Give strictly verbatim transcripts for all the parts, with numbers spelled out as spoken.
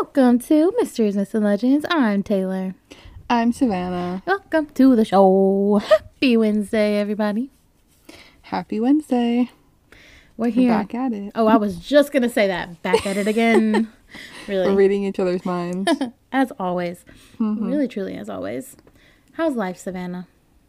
Welcome to Mysteries, Myths, and Legends. I'm Taylor. I'm Savannah. Welcome to the show. Happy Wednesday, everybody. Happy Wednesday. We're here. We're back at it. Oh, I was just going to say that. Back at it again. Really. We're reading each other's minds. As always. Mm-hmm. Really, truly, as always. How's life, Savannah?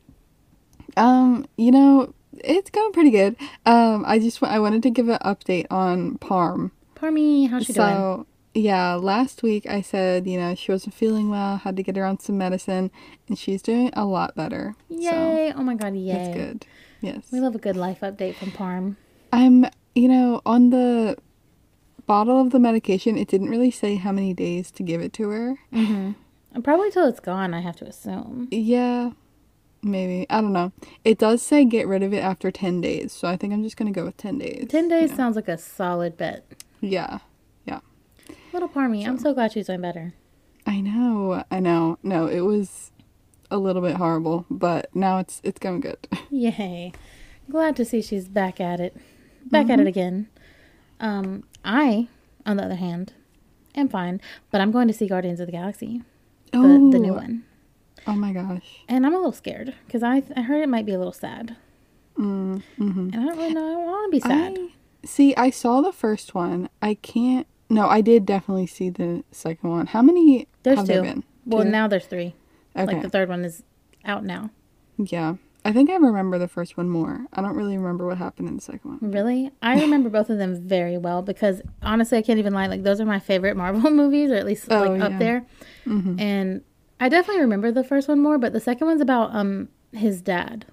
Um, you know, it's going pretty good. Um, I just I wanted to give an update on Parm. Parmy, how's she so, doing? So, yeah, last week I said, you know, she wasn't feeling well, had to get her on some medicine, and she's doing a lot better. Yay. So, oh my God, yay. That's good. Yes. We love a good life update from Parm. I'm, you know, on the bottle of the medication, it didn't really say how many days to give it to her. Mm-hmm. Probably till it's gone, I have to assume. Yeah, maybe. I don't know. It does say get rid of it after ten days, so I think I'm just going to go with ten days. ten days yeah. sounds like a solid bet. Yeah, yeah. Little Parmy, so. I'm so glad she's doing better. I know, I know. No, it was a little bit horrible, but now it's it's going good. Yay. Glad to see she's back at it. Back Mm-hmm. at it again. Um, I, on the other hand, am fine, but I'm going to see Guardians of the Galaxy. The, oh. the new one. Oh my gosh. And I'm a little scared because I, I heard it might be a little sad. Mm, mm-hmm. And I don't really know. I want to be sad. I, see, I saw the first one. I can't. No, I did definitely see the second one. How many There's have two. there been? Well, two? now there's three. Okay. Like the third one is out now. Yeah. I think I remember the first one more. I don't really remember what happened in the second one. Really? I remember both of them very well because honestly, I can't even lie. Like, those are my favorite Marvel movies, or at least Oh, like yeah. up there. Mm-hmm. And I definitely remember the first one more, but the second one's about um his dad.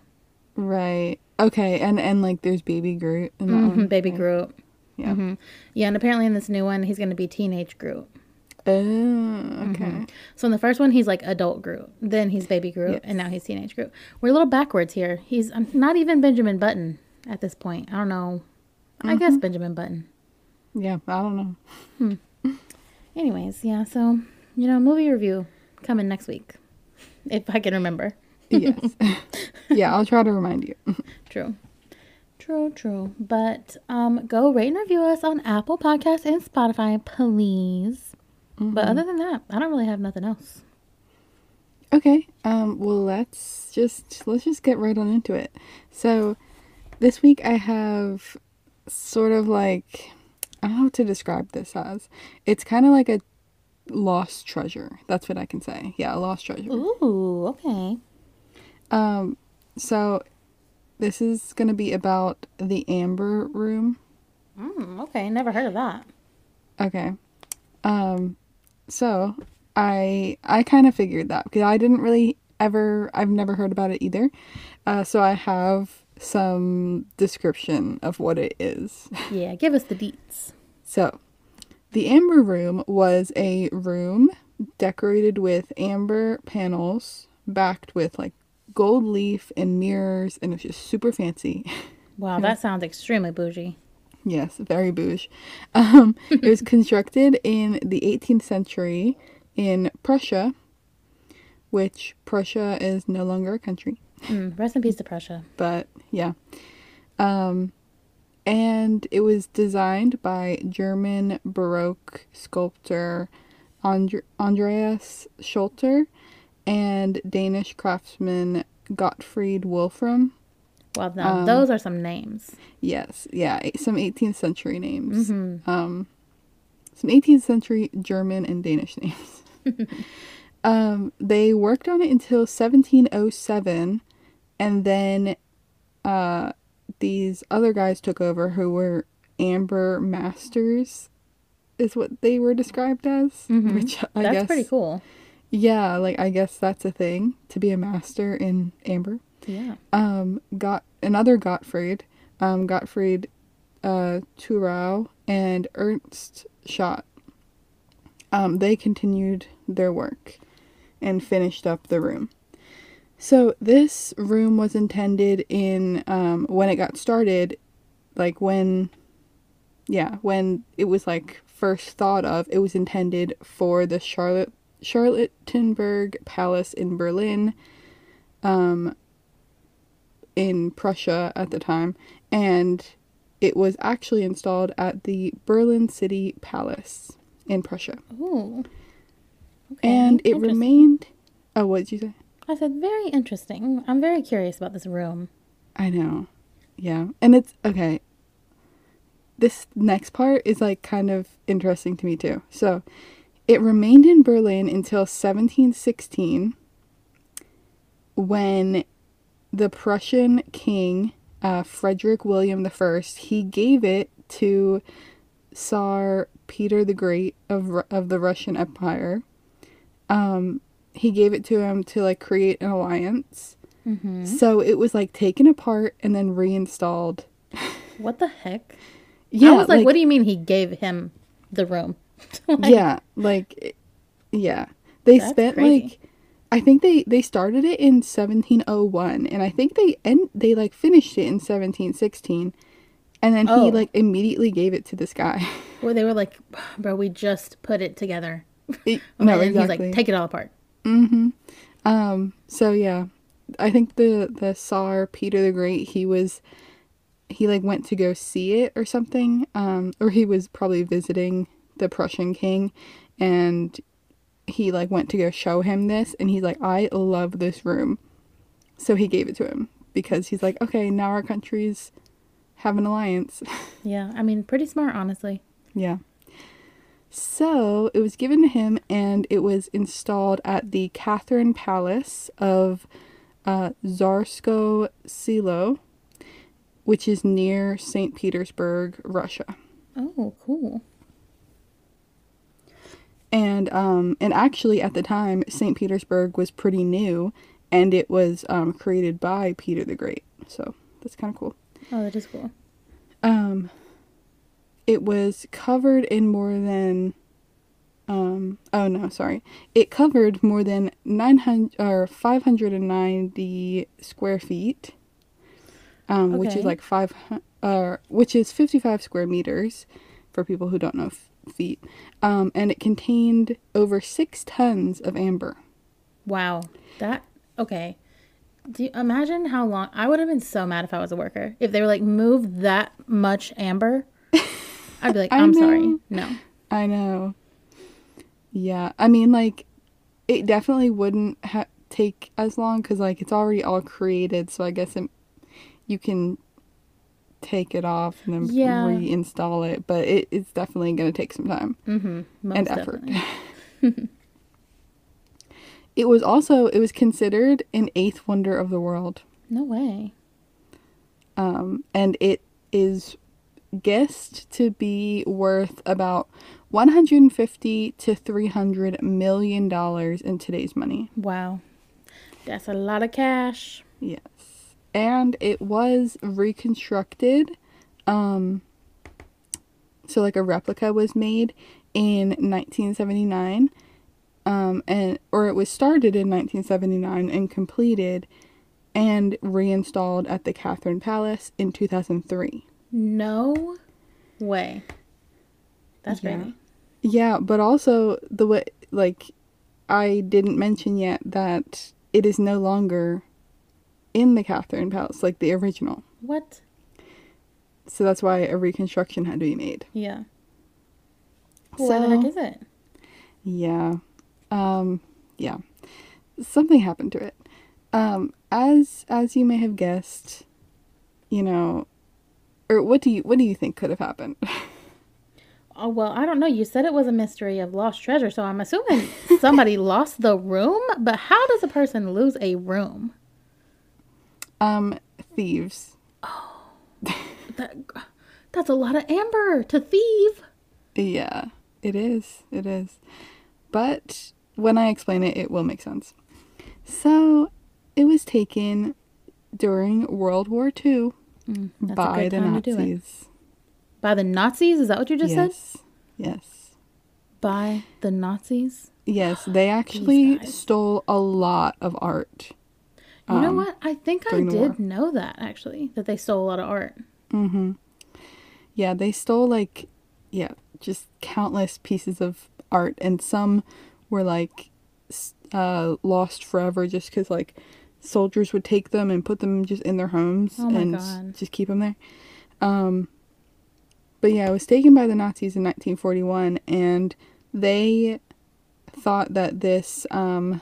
Right. Okay. And and like there's Baby Groot in that Mm-hmm, one. Baby right? Groot. Yeah. Mm-hmm. Yeah, and apparently in this new one, he's going to be teenage Groot. Oh, okay. Mm-hmm. So in the first one, he's like adult Groot. Then he's Baby Groot, Yes. and now he's teenage Groot. We're a little backwards here. He's um, not even Benjamin Button at this point. I don't know. I Mm-hmm. guess Benjamin Button. Yeah. I don't know. Anyways, yeah. So you know, movie review coming next week, if I can remember. Yes. Yeah. I'll try to remind you. True. True, true. But um, go rate and review us on Apple Podcasts and Spotify, please. Mm-hmm. But other than that, I don't really have nothing else. Okay. Um. Well, let's just let's just get right on into it. So, this week I have sort of like I don't know what to describe this as. It's kind of like a lost treasure. That's what I can say. Yeah, a lost treasure. Ooh, okay. Um. So, this is gonna be about the Amber Room. Mm, okay, never heard of that. Okay. Um. So I I kind of figured that because I didn't really ever I've never heard about it either. Uh, so I have some description of what it is. Yeah, give us the deets. So, the Amber Room was a room decorated with amber panels, backed with like gold leaf and mirrors, and it was just super fancy. Wow, that sounds extremely bougie. Yes, very bouge. Um, it was constructed in the eighteenth century in Prussia, which Prussia is no longer a country. Mm, rest in peace to Prussia. But yeah. Um, and it was designed by German Baroque sculptor And- Andreas Schulter and Danish craftsman Gottfried Wolfram. Well, now Um, those are some names. Yes, yeah, eight- some eighteenth century names. Mm-hmm. Um, some eighteenth century German and Danish names. um, they worked on it until seventeen oh seven, and then uh, these other guys took over who were Amber Masters, is what they were described as. Mm-hmm. Which I That's guess, pretty cool. Yeah, like I guess that's a thing to be a master in amber. Yeah. Um, got another Gottfried, um, Gottfried, uh, Thurau and Ernst Schott. Um, they continued their work and finished up the room. So this room was intended in, um, when it got started, like when, yeah, when it was like first thought of, it was intended for the Charlotte, Charlottenburg Palace in Berlin, um, in Prussia at the time, and it was actually installed at the Berlin City Palace in Prussia. Ooh. Okay. And it Interesting. remained... Oh, what did you say? I said, very interesting. I'm very curious about this room. I know. Yeah. And it's... Okay. This next part is, like, kind of interesting to me, too. So, it remained in Berlin until seventeen sixteen, when the Prussian king, uh, Frederick William the First, he gave it to Tsar Peter the Great of Ru- of the Russian Empire. Um, he gave it to him to, like, create an alliance. Mm-hmm. So it was, like, taken apart and then reinstalled. What the heck? Yeah, I was like, what do you mean he gave him the room? Like, yeah, like, yeah. They That's spent, crazy. like, I think they, they started it in seventeen oh one, and I think they, end, they, like, finished it in seventeen sixteen, and then Oh. he, like, immediately gave it to this guy. Where they were like, bro, we just put it together. It- And no, then exactly. he's like, take it all apart. Mm-hmm. Um, so yeah, I think the, the Tsar Peter the Great, he was, he like went to go see it or something. Um, or he was probably visiting the Prussian king, and he like went to go show him this, and he's like, I love this room. So he gave it to him because he's like, okay, now our countries have an alliance. Yeah, I mean, pretty smart, honestly. Yeah. So it was given to him, and it was installed at the Catherine Palace of uh, Tsarskoye Selo, which is near Saint Petersburg, Russia. Oh, cool. And um, and actually, at the time, Saint Petersburg was pretty new, and it was um, created by Peter the Great. So that's kind of cool. Oh, that is cool. Um, it was covered in more than, um, oh no, sorry. It covered more than nine hundred or five hundred ninety square feet, um, which Okay. is like five, uh, which is fifty-five square meters for people who don't know f- feet. Um, and it contained over six tons of amber. Wow. That, okay. Do you imagine how long? I would have been so mad if I was a worker. If they were like, move that much amber. I'd be like, I I'm know. sorry. No. I know. Yeah, I mean, like, it definitely wouldn't ha- take as long because, like, it's already all created. So I guess it, you can take it off and then Yeah. reinstall it. But it, it's definitely going to take some time Mm-hmm. Most and effort. definitely. It was also, it was considered an eighth wonder of the world. No way. Um, and it is guessed to be worth about one hundred fifty to three hundred million dollars in today's money. Wow. That's a lot of cash. Yes. And it was reconstructed. Um, so like a replica was made in nineteen seventy-nine. Um, and or it was started in nineteen seventy-nine and completed and reinstalled at the Catherine Palace in two thousand three. No way. That's Yeah. crazy. Yeah, but also the way, like, I didn't mention yet that it is no longer in the Catherine Palace, like the original. What? So that's why a reconstruction had to be made. Yeah. Well, where the heck So- is it? Yeah. Um, yeah. Something happened to it. Um, as as you may have guessed, you know, or what do you what do you think could have happened? Oh, well, I don't know. You said it was a mystery of lost treasure, so I'm assuming somebody lost the room. But how does a person lose a room? Um, thieves. That, that's a lot of amber to thieve. Yeah, it is. It is. But when I explain it, it will make sense. So, it was taken during World War Two Mm, that's a by good the time to do it. Nazis. By the Nazis? Is that what you just said? Yes. Yes. By the Nazis? Yes, they actually guys. stole a lot of art. You know um, what? I think I during the did war. know that, actually, that they stole a lot of art. Mm-hmm. Yeah, they stole, like, yeah, just countless pieces of art, and some were, like, s- uh, lost forever just because, like, soldiers would take them and put them just in their homes Oh my and God. just keep them there. Um, but yeah, it was taken by the Nazis in nineteen forty-one, and they thought that this, um,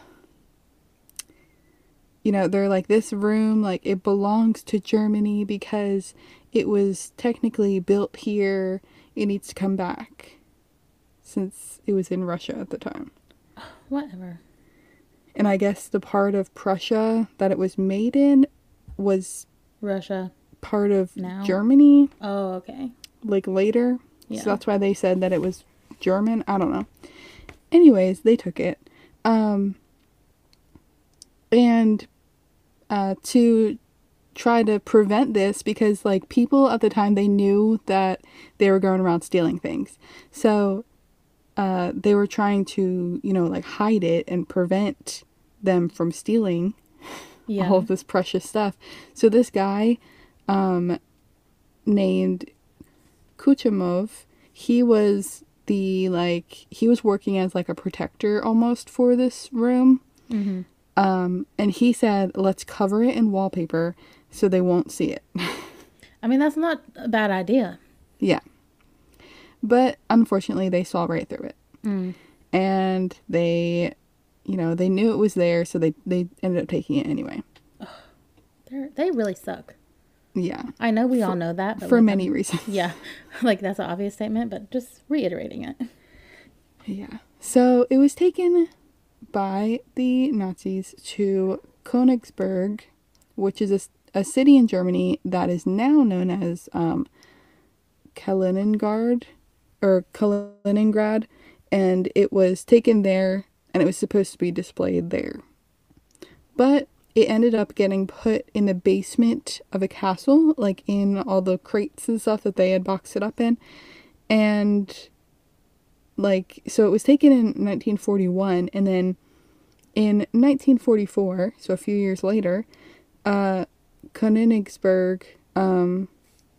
you know, they're like, this room, like, it belongs to Germany because it was technically built here. It needs to come back since it was in Russia at the time. Whatever. And I guess the part of Prussia that it was made in was Russia. part of Now? Germany, Oh, okay. like later. Yeah. So that's why they said that it was German. I don't know. Anyways, they took it. Um, and uh, to try to prevent this, because like people at the time, they knew that they were going around stealing things. So uh, they were trying to, you know, like hide it and prevent them from stealing Yeah. all of this precious stuff. So this guy um, named Kuchumov, he was the, like, he was working as like a protector almost for this room. Mm-hmm. Um, and he said, let's cover it in wallpaper so they won't see it. I mean, that's not a bad idea. Yeah. But unfortunately, they saw right through it. Mm. And they, you know, they knew it was there, so they, they ended up taking it anyway. They're, they really suck. Yeah. I know we For- all know that. But For like, many I'm- reasons. Yeah. Like, that's an obvious statement, but just reiterating it. Yeah. So it was taken by the Nazis to Königsberg, which is a, a city in Germany that is now known as um, Kaliningrad or Kaliningrad, and it was taken there and it was supposed to be displayed there. But it ended up getting put in the basement of a castle, like in all the crates and stuff that they had boxed it up in. And like, so it was taken in nineteen forty-one, and then in nineteen forty-four, so a few years later, uh, Königsberg, um,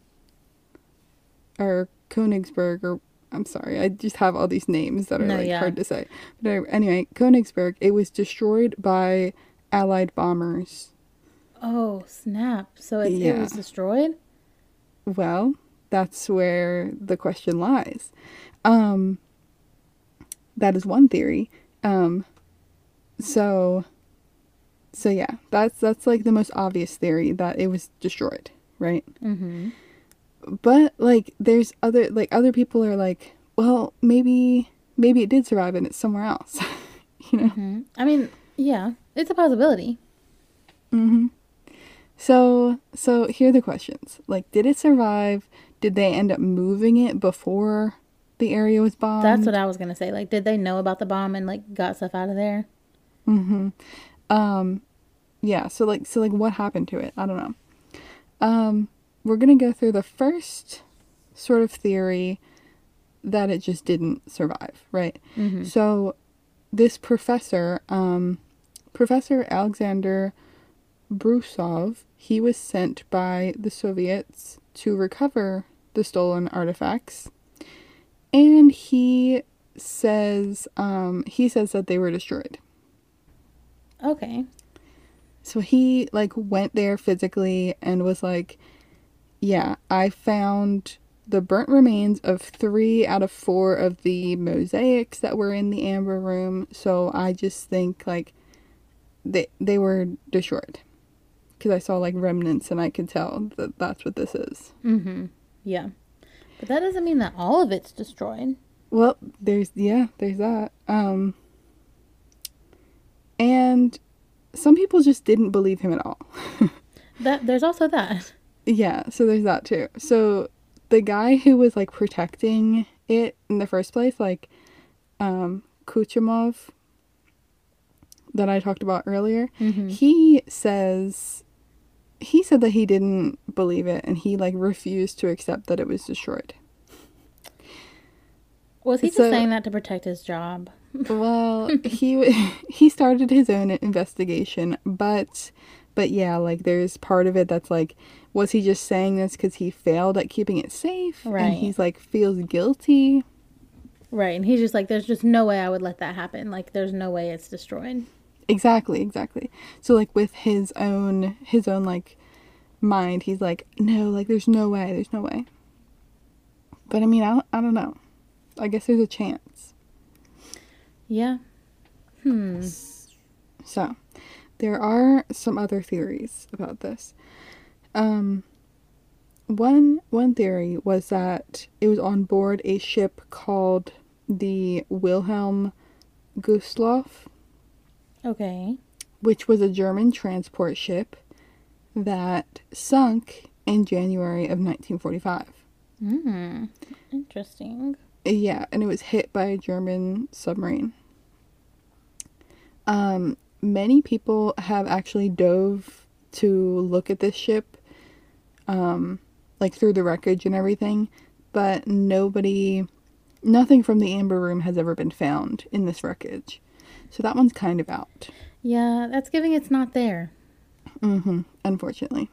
or Königsberg, or I'm sorry, I just have all these names that are No, like yeah. hard to say. But anyway, Königsberg, it was destroyed by Allied bombers. Oh, snap. So it, it Yeah. was destroyed? Well, that's where the question lies. Um, that is one theory. Um, so, so yeah, that's that's like the most obvious theory, that it was destroyed, right? Mm-hmm. But like, there's other like other people are like, well, maybe maybe it did survive and it's somewhere else, you know. Mm-hmm. I mean, yeah, it's a possibility. Mm-hmm. So, so here are the questions. Like, did it survive? Did they end up moving it before the area was bombed? That's what I was going to say. Like, did they know about the bomb and, like, got stuff out of there? Mm-hmm. Um, yeah, so, like, so, like, what happened to it? I don't know. Um, we're gonna go through the first sort of theory, that it just didn't survive, right? Mm-hmm. So, this professor, um, Professor Alexander Brusov, he was sent by the Soviets to recover the stolen artifacts, and he says um he says that they were destroyed. Okay. So he like went there physically and was like, yeah, I found the burnt remains of three out of four of the mosaics that were in the Amber Room, so I just think like they they were destroyed. Because I saw like remnants and I could tell that that's what this is. Mm-hmm. Yeah. But that doesn't mean that all of it's destroyed. Well, there's, yeah, there's that. Um, and some people just didn't believe him at all. That there's also that. Yeah, so there's that too. So the guy who was like protecting it in the first place, like um, Kuchumov, that I talked about earlier, Mm-hmm. he says, he said that he didn't believe it and he like refused to accept that it was destroyed. Was he just So- saying that to protect his job? Well, he he started his own investigation, but but yeah, like there's part of it that's like, was he just saying this because he failed at keeping it safe, Right. and he's like feels guilty? Right. And he's just like, there's just no way I would let that happen. Like, there's no way it's destroyed. Exactly, exactly. So like with his own his own like mind, he's like, no, like there's no way, there's no way. But I mean, I don't, I don't know. I guess there's a chance. Yeah. Hmm. So, there are some other theories about this. Um, one one theory was that it was on board a ship called the Wilhelm Gustloff, Okay. which was a German transport ship that sunk in January of nineteen forty-five. Hmm. Interesting. Yeah, and it was hit by a German submarine. Um, many people have actually dove to look at this ship, um, like through the wreckage and everything, but nobody, nothing from the Amber Room has ever been found in this wreckage. So that one's kind of out. Yeah, that's giving it's not there. Mm-hmm, unfortunately.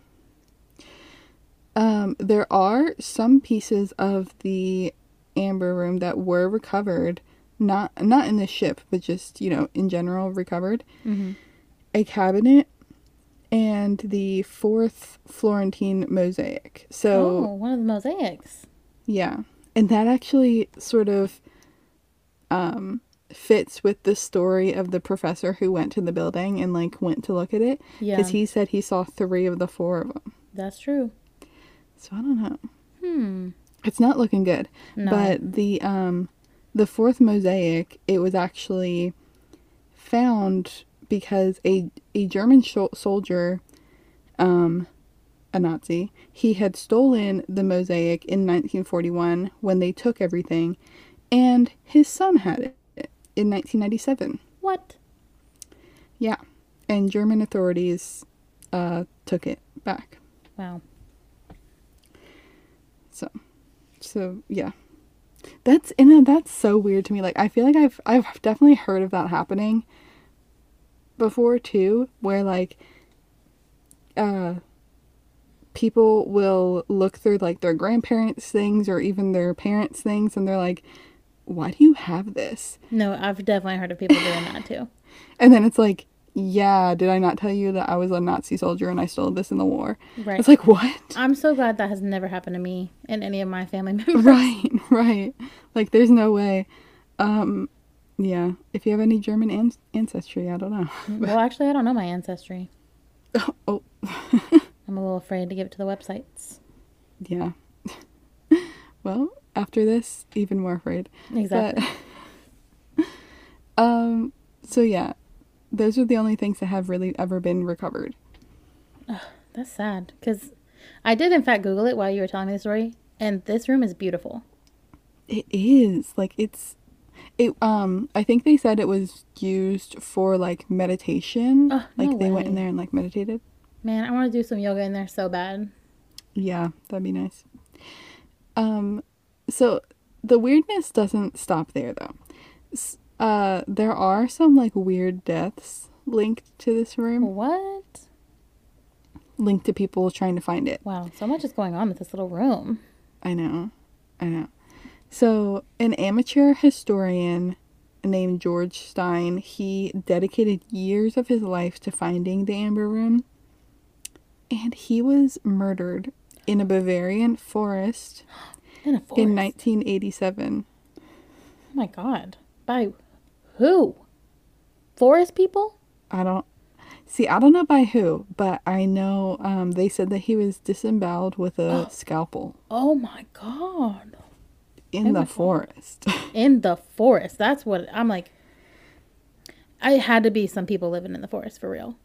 Um, there are some pieces of the Amber Room that were recovered, not not in the ship, but just, you know, in general recovered. Mm-hmm. A cabinet and the fourth Florentine mosaic. So, Oh, one of the mosaics. yeah. And that actually sort of um fits with the story of the professor who went to the building and like went to look at it, Yeah, because he said he saw three of the four of them. that's true. So I don't know. Hmm. It's not looking good. No. But the um the fourth mosaic, it was actually found because a a German sh- soldier, um a Nazi, he had stolen the mosaic in nineteen forty-one when they took everything, and his son had it in nineteen ninety-seven. What? Yeah. And German authorities uh took it back. Wow. So so yeah. That's and that's so weird to me. Like I feel like I've I've definitely heard of that happening before too, where like uh people will look through like their grandparents' things or even their parents' things and they're like, why do you have this? No, I've definitely heard of people doing that too. And then it's like, yeah, did I not tell you that I was a Nazi soldier and I stole this in the war? Right. It's like, what? I'm so glad that has never happened to me and any of my family members. Right, right. Like, there's no way. Um, yeah. If you have any German an- ancestry, I don't know. Well, actually, I don't know my ancestry. Oh, I'm a little afraid to give it to the websites. yeah. Well, after this, even more afraid. Exactly. But, um, so yeah, those are the only things that have really ever been recovered. That's sad because I did, in fact, Google it while you were telling me the story, and this room is beautiful. It is. Like, it's, it, um, I think they said it was used for, like, meditation. Oh, like, no they went in way. there and, like, meditated. Man, I want to do some yoga in there so bad. Yeah, that'd be nice. Um, so the weirdness doesn't stop there, though. S- Uh, there are some, like, weird deaths linked to this room, What? linked to people trying to find it. Wow, so much is going on with this little room. I know, I know. So, an amateur historian named George Stein, he dedicated years of his life to finding the Amber Room, and he was murdered in a Bavarian forest In a forest. in nineteen eighty-seven. Oh my god. By who? Forest people? I don't see. I don't know by who, but I know um, they said that he was disemboweled with a scalpel Oh my god. in Oh the my God. forest. In the forest. That's what I'm like. I had to be some people living in the forest for real.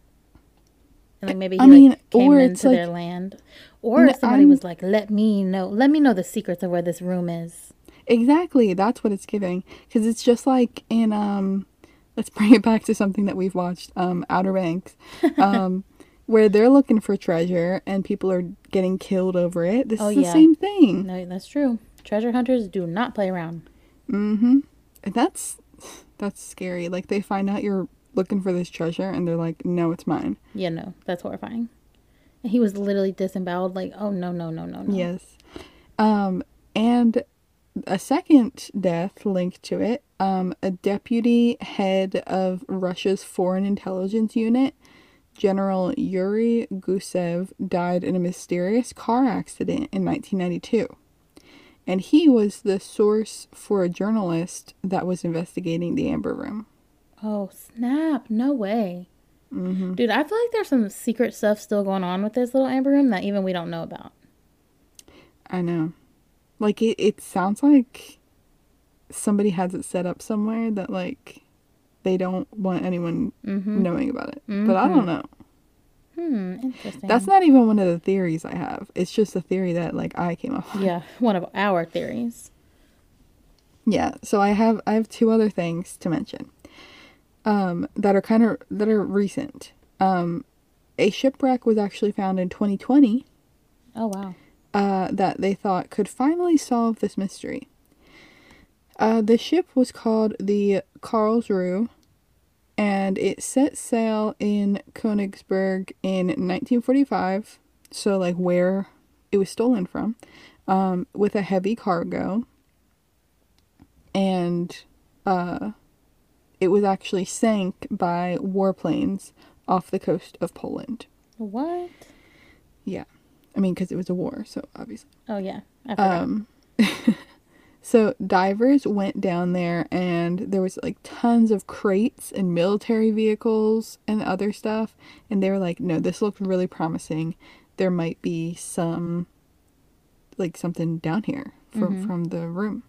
And like maybe he I mean, like came or into it's their like- land. Or No, somebody I'm- was like, let me know. Let me know the secrets of where this room is. Exactly, that's what it's giving. Because it's just like in um, let's bring it back to something that we've watched, um, Outer Banks, um, where they're looking for treasure and people are getting killed over it. This Oh, is the yeah. same thing. No, that's true. Treasure hunters do not play around. Mm-hmm. And that's that's scary. Like they find out you're looking for this treasure and they're like, no, it's mine. Yeah, no, that's horrifying. And he was literally disemboweled, like, oh no, no, no, no, no. Yes. Um, and a second death linked to it, um, a deputy head of Russia's foreign intelligence unit, General Yuri Gusev, died in a mysterious car accident in nineteen ninety-two. And he was the source for a journalist that was investigating the Amber Room. Oh, snap. No way. Mm-hmm. Dude, I feel like there's some secret stuff still going on with this little Amber Room that even we don't know about. I know. Like, it, it sounds like somebody has it set up somewhere that, like, they don't want anyone Mm-hmm. knowing about it. Mm-hmm. But I don't know. Hmm, interesting. That's not even one of the theories I have. It's just a theory that, like, I came up with. Yeah, one of our theories. Yeah, so I have I have two other things to mention. Um, that are kind of that are recent. Um, a shipwreck was actually found in twenty twenty. Oh, wow. Uh, that they thought could finally solve this mystery. Uh, the ship was called the Karlsruhe, and it set sail in Königsberg in nineteen forty-five, so like where it was stolen from, um, with a heavy cargo, and uh, it was actually sank by warplanes off the coast of Poland. What? Yeah, I mean, because it was a war, so obviously. Oh, yeah. I forgot. Um, so divers went down there, and there was like tons of crates and military vehicles and other stuff. And they were like, no, this looked really promising. There might be some, like something down here from, Mhm. from the room.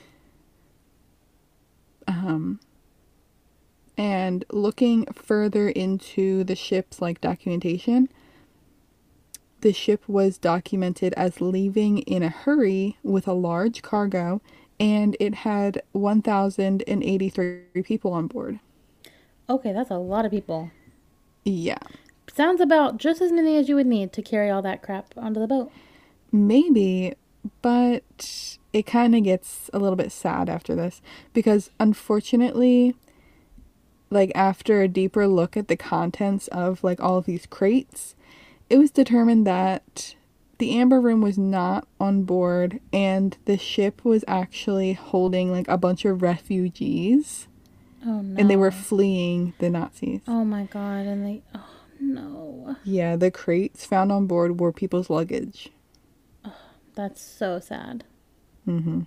Um, and looking further into the ship's like documentation, the ship was documented as leaving in a hurry with a large cargo, and it had one thousand eighty-three people on board. Okay, that's a lot of people. Yeah, Sounds about just as many as you would need to carry all that crap onto the boat. maybe, but it kind of gets a little bit sad after this because unfortunately, like after a deeper look at the contents of like all of these crates, it was determined that the Amber Room was not on board, and the ship was actually holding like a bunch of refugees, Oh, no. and they were fleeing the Nazis. Oh, my God. And they... Oh, no. Yeah, the crates found on board were people's luggage. That's so sad. Mm-hmm.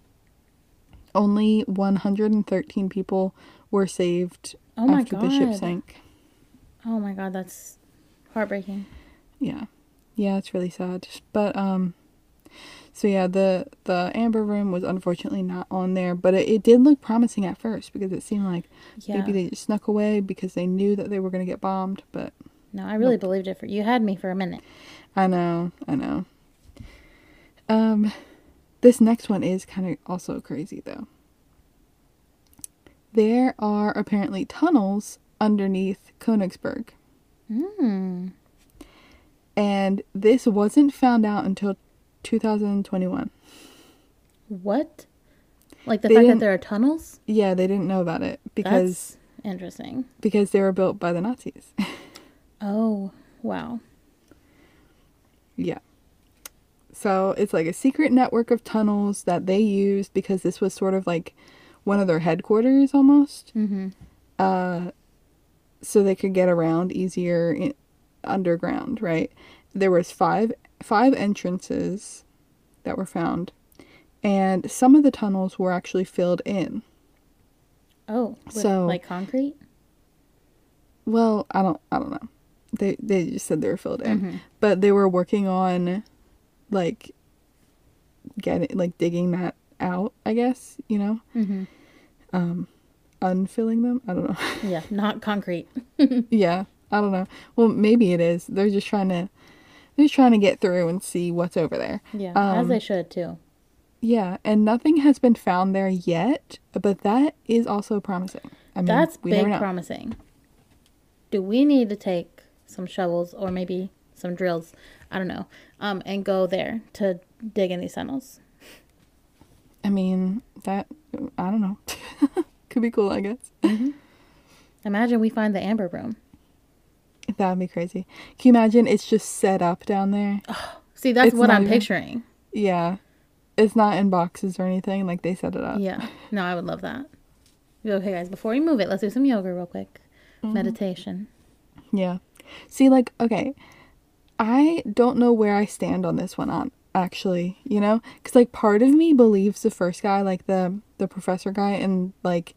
Only one hundred thirteen people were saved Oh, my after God. the ship sank. Oh, my God. That's heartbreaking. Yeah. Yeah, it's really sad. But um so yeah, the the Amber Room was unfortunately not on there, but it, it did look promising at first because it seemed like Yeah. maybe they just snuck away because they knew that they were going to get bombed, but No, I really Nope. believed it for you. Had me for a minute. I know, I know. Um this next one is kind of also crazy though. There are apparently tunnels underneath Königsberg. Hmm. And this wasn't found out until two thousand twenty-one. What? Like the They fact that didn't- there are tunnels? Yeah, they didn't know about it because That's interesting. because they were built by the Nazis. Oh, wow. Yeah. So it's like a secret network of tunnels that they used because this was sort of like one of their headquarters almost. Mm-hmm. Uh, so they could get around easier in, underground, right? There was five five entrances that were found, and some of the tunnels were actually filled in. Oh, with, So- like concrete? Well, I don't I don't know. They they just said they were filled in. Mm-hmm. But they were working on like getting like digging that out, I guess, you know? Mm-hmm. Um unfilling them. I don't know. Yeah, not concrete. Yeah, I don't know. Well, maybe it is. They're just trying to they're just trying to get through and see what's over there. Yeah, as Um, they should too. Yeah, and nothing has been found there yet, but that is also promising. I mean, That's we big never know. promising. Do we need to take some shovels or maybe some drills, I don't know, um, and go there to dig in these tunnels? I mean, that I don't know. Could be cool, I guess. Imagine we find the Amber Room. That would be crazy. Can you imagine it's just set up down there? See, that's It's what not I'm even- picturing. Yeah. It's not in boxes or anything. Like, they set it up. Yeah. No, I would love that. Okay, guys, before we move it, let's do some yoga real quick. Mm-hmm. Meditation. Yeah. See, like, okay. I don't know where I stand on this one on actually, you know? Because, like, part of me believes the first guy, like, the, the professor guy, and, like,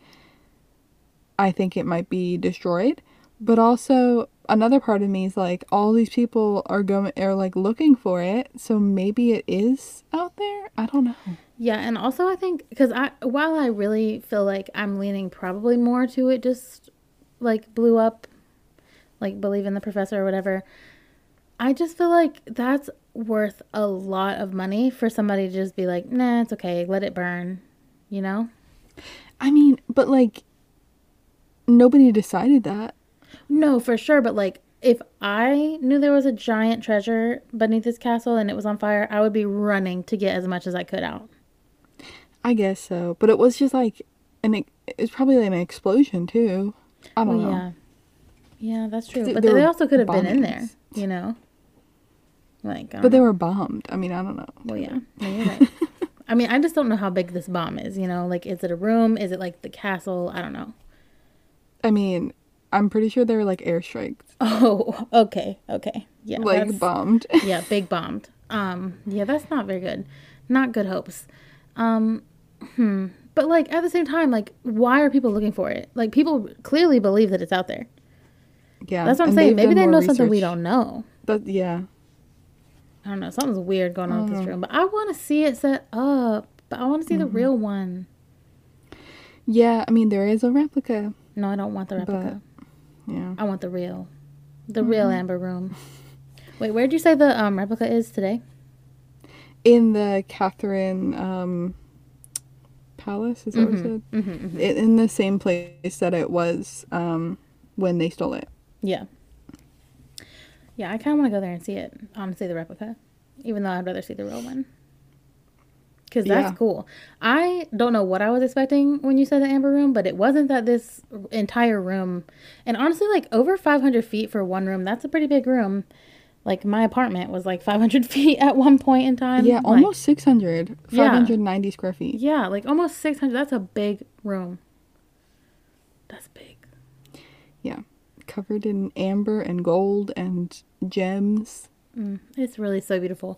I think it might be destroyed. But also, another part of me is, like, all these people are going, are, like, looking for it, so maybe it is out there? I don't know. Yeah, and also I think, because I, while I really feel like I'm leaning probably more to it just, like, blew up, like, believe in the professor or whatever, I just feel like that's worth a lot of money for somebody to just be like, nah, it's okay, let it burn, you know? I mean, but, like, nobody decided that. No, for sure, but, like, if I knew there was a giant treasure beneath this castle and it was on fire, I would be running to get as much as I could out. I guess so. But it was just, like, an, it was probably like an explosion, too. I don't Well, know. yeah. Yeah, that's true. Th- But there they were also could have been in there, bombings. you know? Like, I But don't they know. were bombed. I mean, I don't know. Well, yeah. No, you're right. I mean, I just don't know how big this bomb is, you know? Like, is it a room? Is it, like, the castle? I don't know. I mean, I'm pretty sure they were, like, airstrikes. Oh, okay. Okay. Yeah. Like, that's- bombed. Yeah, big bombed. Um, yeah, that's not very good. Not good hopes. Um, hmm. But, like, at the same time, like, why are people looking for it? Like, people clearly believe that it's out there. Yeah. That's what I'm and saying. they've Maybe done they more know something we research. don't know. But, yeah. I don't know. Something's weird going on with this Mm. room. But I want to see it set up. But I want to see the Mm-hmm. real one. Yeah, I mean, there is a replica. No, I don't want the replica. Yeah. I want the real. The real Amber Room. Wait, where'd you say the um, replica is today? In the Catherine um, Palace, is that what it said? Mm-hmm, mm-hmm. In, in the same place that it was um, when they stole it. Yeah. Yeah, I kind of want to go there and see it. Honestly, the replica. Even though I'd rather see the real one. Because that's Yeah. cool. I don't know what I was expecting when you said the Amber Room, but it wasn't that this entire room. And honestly, like, over five hundred feet for one room, that's a pretty big room. Like, my apartment was like five hundred feet at one point in time. Yeah, Like, almost six hundred. Yeah. five hundred ninety square feet. Yeah, like almost six hundred. That's a big room. That's big. Yeah. Covered in amber and gold and gems. Mm, it's really so beautiful.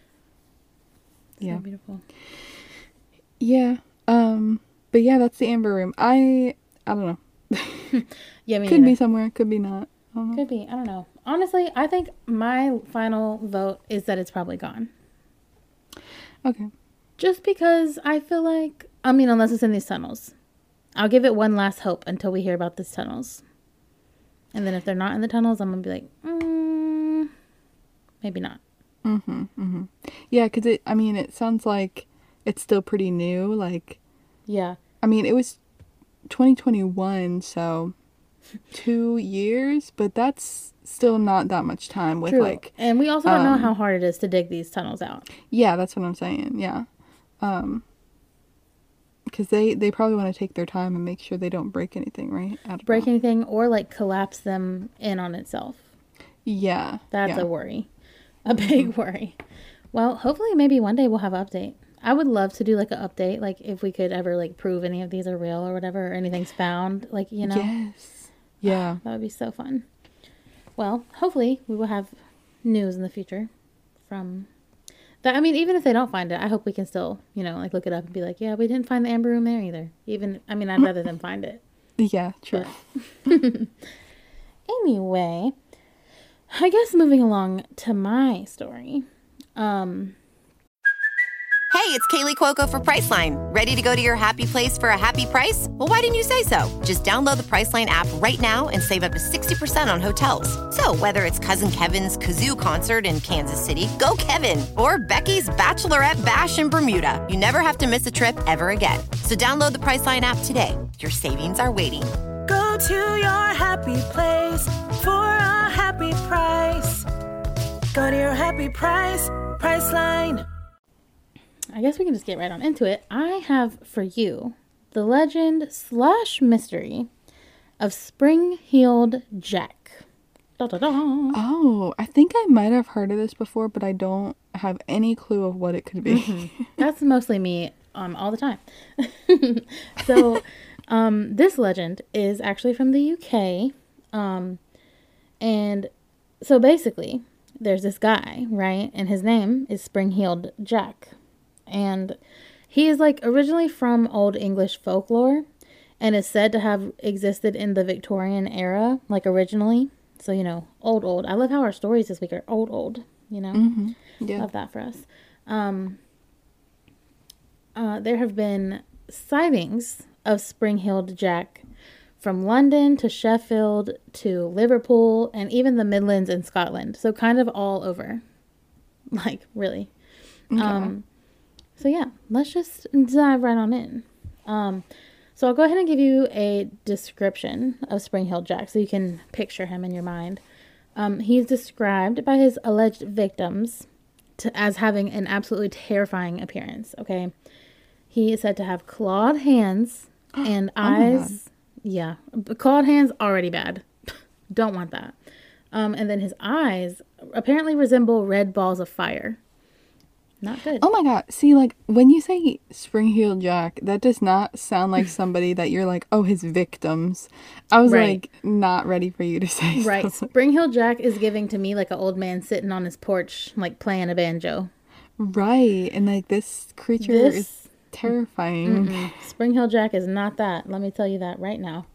So Yeah. beautiful. Yeah. Um. But yeah, that's the Amber Room. I I don't know. Yeah, me Could be neither. somewhere. Could be not. I don't know. Could be. I don't know. Honestly, I think my final vote is that it's probably gone. Okay. Just because I feel like, I mean, unless it's in these tunnels. I'll give it one last hope until we hear about these tunnels. And then if they're not in the tunnels, I'm going to be like, mm, maybe not. Mm-hmm. Mm-hmm. Yeah, because it. I mean, it sounds like it's still pretty new. Like, Yeah. I mean, it was twenty twenty-one, so two years, but that's still not that much time with True. like. And we also don't know um, how hard it is to dig these tunnels out. Yeah, that's what I'm saying. Yeah. Um. Because they they probably want to take their time and make sure they don't break anything, right? I don't Break know. anything or like collapse them in on itself. Yeah. That's yeah. a worry. A big worry. Well, hopefully maybe one day we'll have an update. I would love to do like an update, like if we could ever like prove any of these are real or whatever, or anything's found, like, you know. Yes. Yeah. That would be so fun. Well, hopefully we will have news in the future from that. I mean, even if they don't find it, I hope we can still, you know, like look it up and be like, yeah, we didn't find the Amber Room there either. Even, I mean, I'd rather them find it. Yeah. True. But anyway, I guess moving along to my story. Um, Hey, it's Kaylee Cuoco for Priceline. Ready to go to your happy place for a happy price? Well, why didn't you say so? Just download the Priceline app right now and save up to sixty percent on hotels. So whether it's Cousin Kevin's Kazoo Concert in Kansas City, go Kevin, or Becky's Bachelorette Bash in Bermuda, you never have to miss a trip ever again. So download the Priceline app today. Your savings are waiting. Go to your happy place for a happy price. Go to your happy price, Priceline. I guess we can just get right on into it. I have for you the legend slash mystery of Spring-Heeled Jack. Da, da, da. Oh, I think I might have heard of this before, but I don't have any clue of what it could be. Mm-hmm. That's mostly me um, all the time. So um, this legend is actually from the U K. Um, and so basically, there's this guy, right? And his name is Spring-Heeled Jack. And he is like originally from Old English folklore and is said to have existed in the Victorian era, like originally. So, you know, old, old. I love how our stories this week are old, old, you know? Mm-hmm. Yeah. Love that for us. Um, uh, there have been sightings of Spring-Heeled Jack from London to Sheffield to Liverpool and even the Midlands in Scotland. So kind of all over. Like, really. Okay. Um, so yeah, let's just dive right on in. Um, so I'll go ahead and give you a description of Spring-Heeled Jack so you can picture him in your mind. Um, he's described by his alleged victims to, as having an absolutely terrifying appearance, okay? He is said to have clawed hands and Oh my God. eyes. Yeah, but clawed hands, already bad. Don't want that. Um, and then his eyes apparently resemble red balls of fire. Not good. Oh my God. See, like, when you say Spring-Heeled Jack, that does not sound like somebody that you're like, oh, his victims. I was Right. like, not ready for you to say Right. stuff. Spring-Heeled Jack is giving to me like an old man sitting on his porch, like playing a banjo. Right. And like, this creature This- is terrifying. Mm-mm. Spring-Heeled Jack is not that. Let me tell you that right now.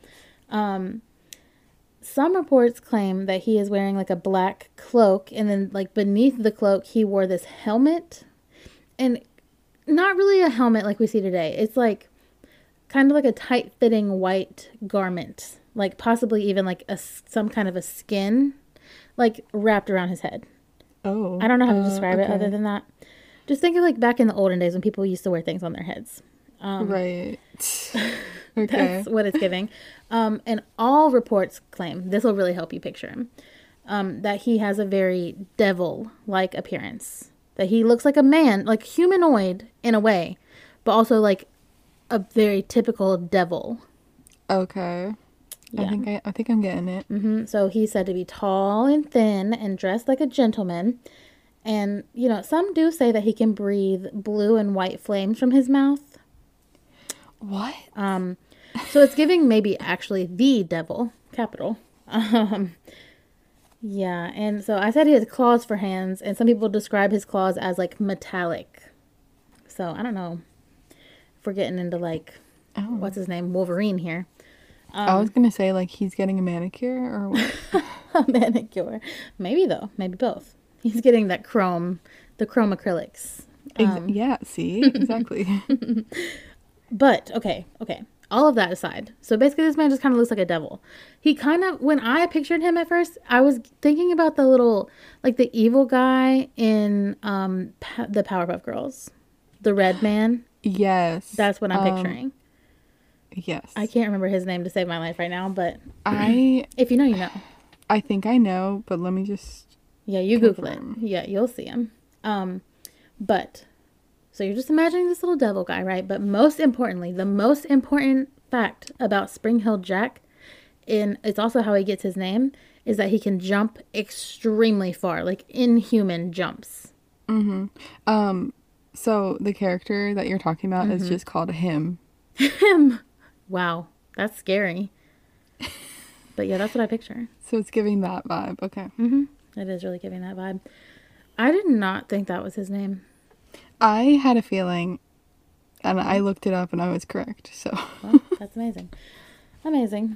Um, some reports claim that he is wearing like a black cloak, and then like beneath the cloak, he wore this helmet. And not really a helmet like we see today. It's like kind of like a tight-fitting white garment, like possibly even like a s- some kind of a skin, like wrapped around his head. Oh. I don't know how to uh, describe it okay. other than that. Just think of like back in the olden days when people used to wear things on their heads. Um, Right. Okay. That's what it's giving. Um, and all reports claim, this will really help you picture him, um, that he has a very devil-like appearance. That he looks like a man, like humanoid in a way, but also like a very typical devil. Okay. I Yeah. think I, I think I'm getting it. hmm So he's said to be tall and thin and dressed like a gentleman. And, you know, some do say that he can breathe blue and white flames from his mouth. What? Um, so it's giving maybe actually the devil, capital. Um, yeah, and so I said he has claws for hands, and some people describe his claws as like metallic. So I don't know if we're getting into like, Oh. what's his name, Wolverine here. I was gonna say like he's getting a manicure or what? A manicure. Maybe though, maybe both. He's getting that chrome, the chrome acrylics. Ex- Um, yeah. See, exactly. But, okay, okay. All of that aside. So basically this man just kind of looks like a devil. He kind of, when I pictured him at first, I was thinking about the little, like the evil guy in um pa- the Powerpuff Girls. The red man. Yes. That's what I'm um, picturing. Yes. I can't remember his name to save my life right now, but I if you know, you know. I think I know, but let me just. Yeah, you Google Confirm. it. Yeah, you'll see him. Um, but, so you're just imagining this little devil guy, right? But most importantly, the most important fact about Spring-Heeled Jack, and it's also how he gets his name, is that he can jump extremely far, like inhuman jumps. Um. So the character that you're talking about Mm-hmm. is just called him. Him! Wow, that's scary. But yeah, that's what I picture. So it's giving that vibe. Okay. Mm-hmm. It is really giving that vibe. I did not think that was his name. I had a feeling, and I looked it up, and I was correct. So. Well, that's amazing. Amazing.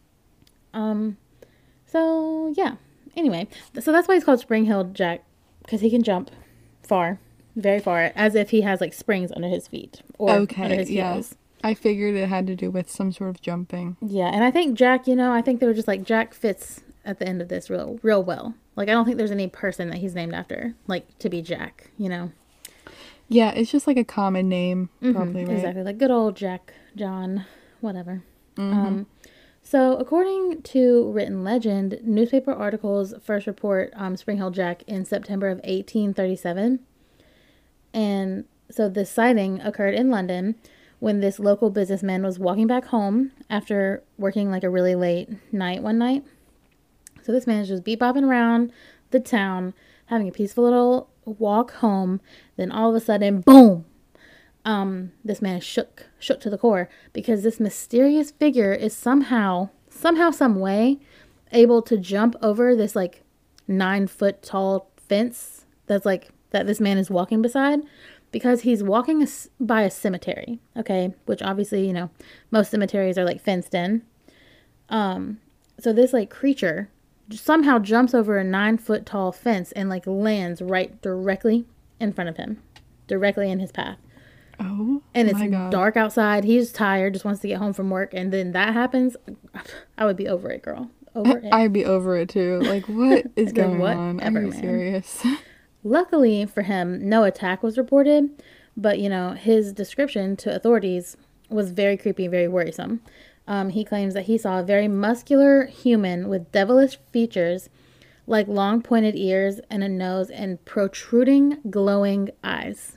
Um, so yeah. Anyway, th- so that's why he's called Spring-Heeled Jack, because he can jump far, very far, as if he has like springs under his feet or under Okay. his Yeah. heels. I figured it had to do with some sort of jumping. Yeah, and I think Jack, you know, I think they were just like Jack fits at the end of this real, real well. Like I don't think there's any person that he's named after, like to be Jack. You know. Yeah, it's just like a common name, Mhm, probably, right? Exactly, like good old Jack, John, whatever. Um, so, according to written legend, newspaper articles first report um, Spring-Heeled Jack in September of eighteen thirty-seven. And so this sighting occurred in London when this local businessman was walking back home after working like a really late night one night. So this man is just beep-bopping around the town, having a peaceful little walk home. Then all of a sudden, boom! Um, this man is shook, shook to the core because this mysterious figure is somehow, somehow, some way able to jump over this like nine foot tall fence that's like that this man is walking beside, because he's walking a, by a cemetery, okay, which obviously, you know, most cemeteries are like fenced in. Um, so this like creature somehow jumps over a nine foot tall fence and like lands right directly in front of him, directly in his path. Oh, and it's my God. dark outside. He's tired, just wants to get home from work, and then that happens. I would be over it, girl. Over it. I'd be over it too. Like, what is going on? Whatever, Are you man. serious? Luckily for him, no attack was reported, but, you know, his description to authorities was very creepy, very worrisome. Um, he claims that he saw a very muscular human with devilish features, like long pointed ears and a nose and protruding, glowing eyes.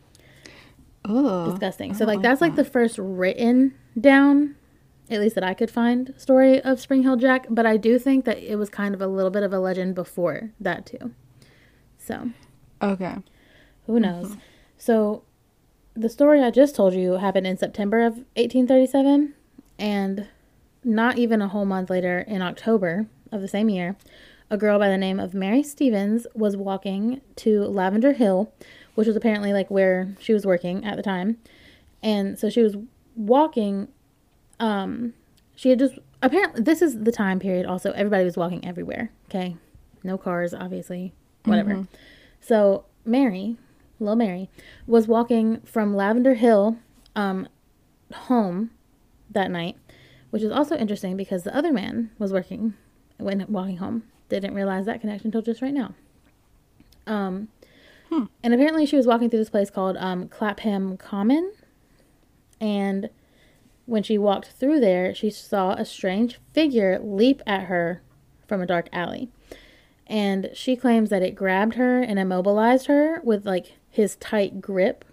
Oh, Disgusting. So, like, that's like the first written down, at least that I could find, story of Spring Hill Jack, but I do think that it was kind of a little bit of a legend before that, too. So, okay. who knows? So, the story I just told you happened in September of eighteen thirty-seven, and not even a whole month later, in October of the same year, a girl by the name of Mary Stevens was walking to Lavender Hill, which was apparently like where she was working at the time. And so she was walking, um, she had just, apparently, this is the time period also, everybody was walking everywhere, okay? No cars, obviously. Whatever. Mm-hmm. So Mary, little Mary, was walking from Lavender Hill um, home that night, which is also interesting because the other man was working when walking home. Didn't realize that connection until just right now. Um, hmm. And apparently she was walking through this place called um, Clapham Common. And when she walked through there, she saw a strange figure leap at her from a dark alley. And she claims that it grabbed her and immobilized her with, like, his tight grip.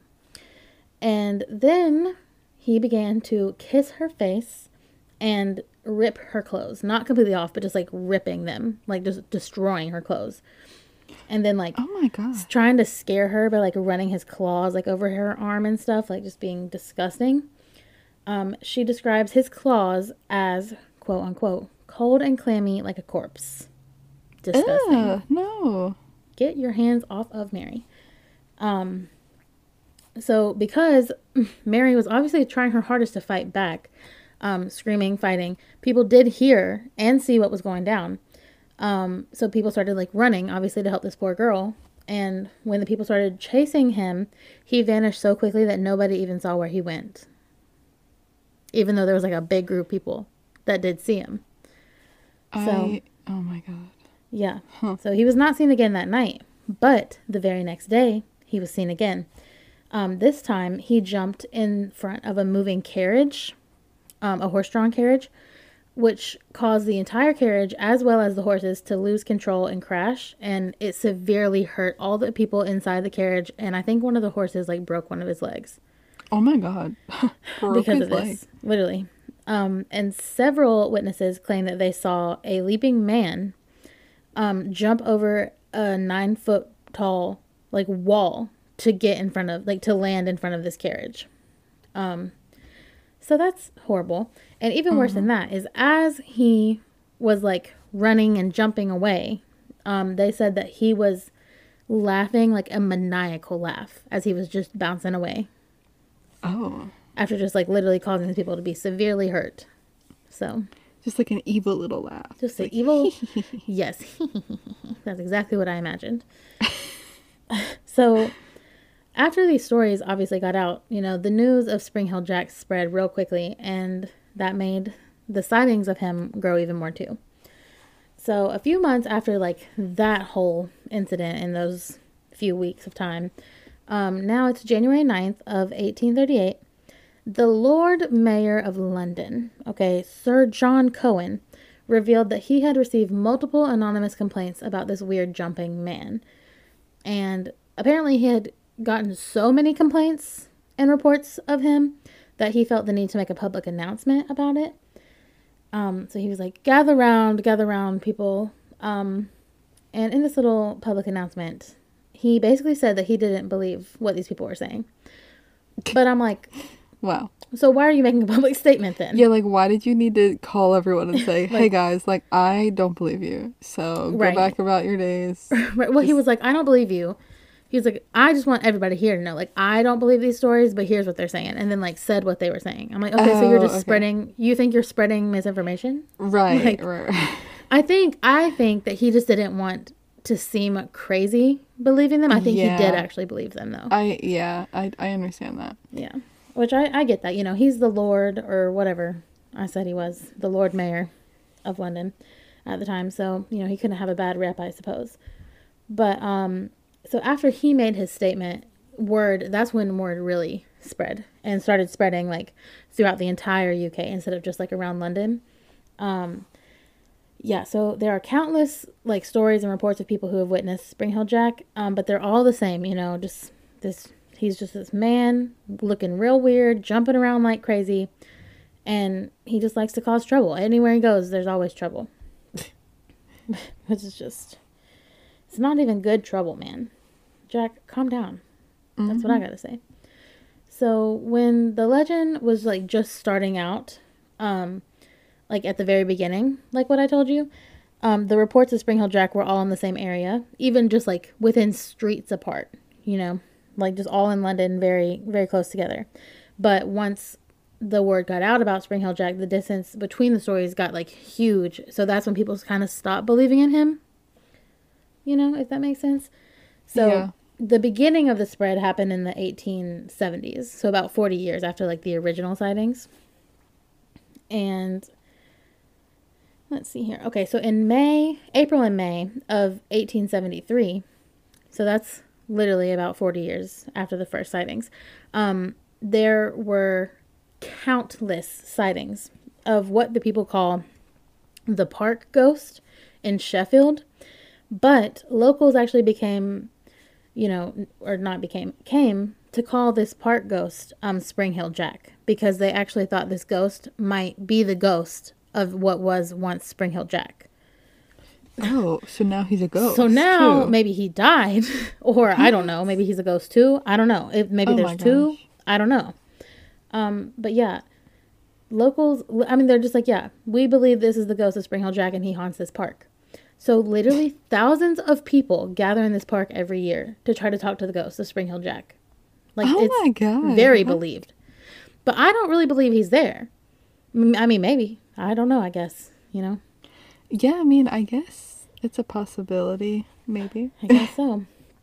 And then he began to kiss her face and rip her clothes. Not completely off, but just, like, ripping them. Like, just destroying her clothes. And then, like, oh my God, trying to scare her by, like, running his claws, like, over her arm and stuff. Like, just being disgusting. Um, she describes his claws as, quote, unquote, cold and clammy like a corpse. Disgusting. Ugh, no. Get your hands off of Mary. Um, so because Mary was obviously trying her hardest to fight back, um, screaming, fighting, people did hear and see what was going down. Um, so people started like running, obviously, to help this poor girl. And when the people started chasing him, he vanished so quickly that nobody even saw where he went. Even though there was like a big group of people that did see him. I, so, oh my God. Yeah. Huh. So he was not seen again that night, but the very next day he was seen again. Um, this time he jumped in front of a moving carriage, um, a horse-drawn carriage, which caused the entire carriage as well as the horses to lose control and crash. And it severely hurt all the people inside the carriage. And I think one of the horses like broke one of his legs. Oh my God. Because of this, literally. Um, and several witnesses claim that they saw a leaping man Um, jump over a nine foot tall like wall to get in front of like to land in front of this carriage. Um, so that's horrible. And even worse mm-hmm. than that is as he was like running and jumping away, um, they said that he was laughing like a maniacal laugh as he was just bouncing away. Oh. After just like literally causing these people to be severely hurt. So. Just like an evil little laugh. Just like, an evil. Yes. That's exactly what I imagined. So, after these stories obviously got out, you know, the news of Spring Hill Jack spread real quickly, and that made the sightings of him grow even more too. So, a few months after, like, that whole incident in those few weeks of time, um, now it's January ninth of eighteen thirty-eight, the Lord Mayor of London, okay, Sir John Cohen, revealed that he had received multiple anonymous complaints about this weird jumping man. And apparently he had gotten so many complaints and reports of him that he felt the need to make a public announcement about it. Um, so he was like, gather round, gather round, people. Um, and in this little public announcement, he basically said that he didn't believe what these people were saying. But I'm like, Wow. So why are you making a public statement then? Yeah, like, why did you need to call everyone and say, hey, guys, like, I don't believe you, so go Right. back about your days. Right. Well, he was like, I don't believe you. He was like, I just want everybody here to know, like, I don't believe these stories, but here's what they're saying. And then, like, said what they were saying. I'm like, okay, so you're Oh, just okay. spreading, you think you're spreading misinformation? Right, Like- right, right. I think, I think that he just didn't want to seem crazy believing them. I think Yeah. he did actually believe them, though. I, yeah, I, I understand that. Yeah. Which I, I get that. You know, he's the Lord or whatever I said he was, the Lord Mayor of London at the time. So, you know, he couldn't have a bad rep, I suppose. But, um, so after he made his statement, word, that's when word really spread and started spreading like throughout the entire U K instead of just like around London. Um, yeah, so there are countless like stories and reports of people who have witnessed Spring Hill Jack, um, but they're all the same, you know, just this, he's just this man looking real weird, jumping around like crazy, and he just likes to cause trouble. Anywhere he goes, there's always trouble. Which is just, it's not even good trouble, man. Jack, calm down. That's what I gotta say. So when the legend was like just starting out, um, like at the very beginning, like what I told you, um, the reports of Spring Hill Jack were all in the same area, even just like within streets apart, you know, like just all in London, very, very close together. But once the word got out about Spring Hill Jack, the distance between the stories got like huge. So that's when people kind of stopped believing in him, you know, if that makes sense. So Yeah. the beginning of the spread happened in the eighteen seventies, so about forty years after like the original sightings. And let's see here. Okay, so in May, April and May of eighteen seventy-three, so that's literally about forty years after the first sightings, um, there were countless sightings of what the people call the park ghost in Sheffield. But locals actually became, you know, or not became, came to call this park ghost um, Spring Hill Jack, because they actually thought this ghost might be the ghost of what was once Spring Hill Jack. Oh, so now he's a ghost. So now too. maybe he died, or I don't know, maybe he's a ghost too. I don't know. If maybe Oh there's my two. gosh. I don't know. Um, but yeah, locals, I mean, they're just like, yeah, we believe this is the ghost of Spring Hill Jack and he haunts this park. So literally thousands of people gather in this park every year to try to talk to the ghost of Spring Hill Jack. Like, Oh it's my God. very What? believed. But I don't really believe he's there. M- I mean, maybe. I don't know, I guess, you know. Yeah, I mean, I guess it's a possibility, maybe. I guess so.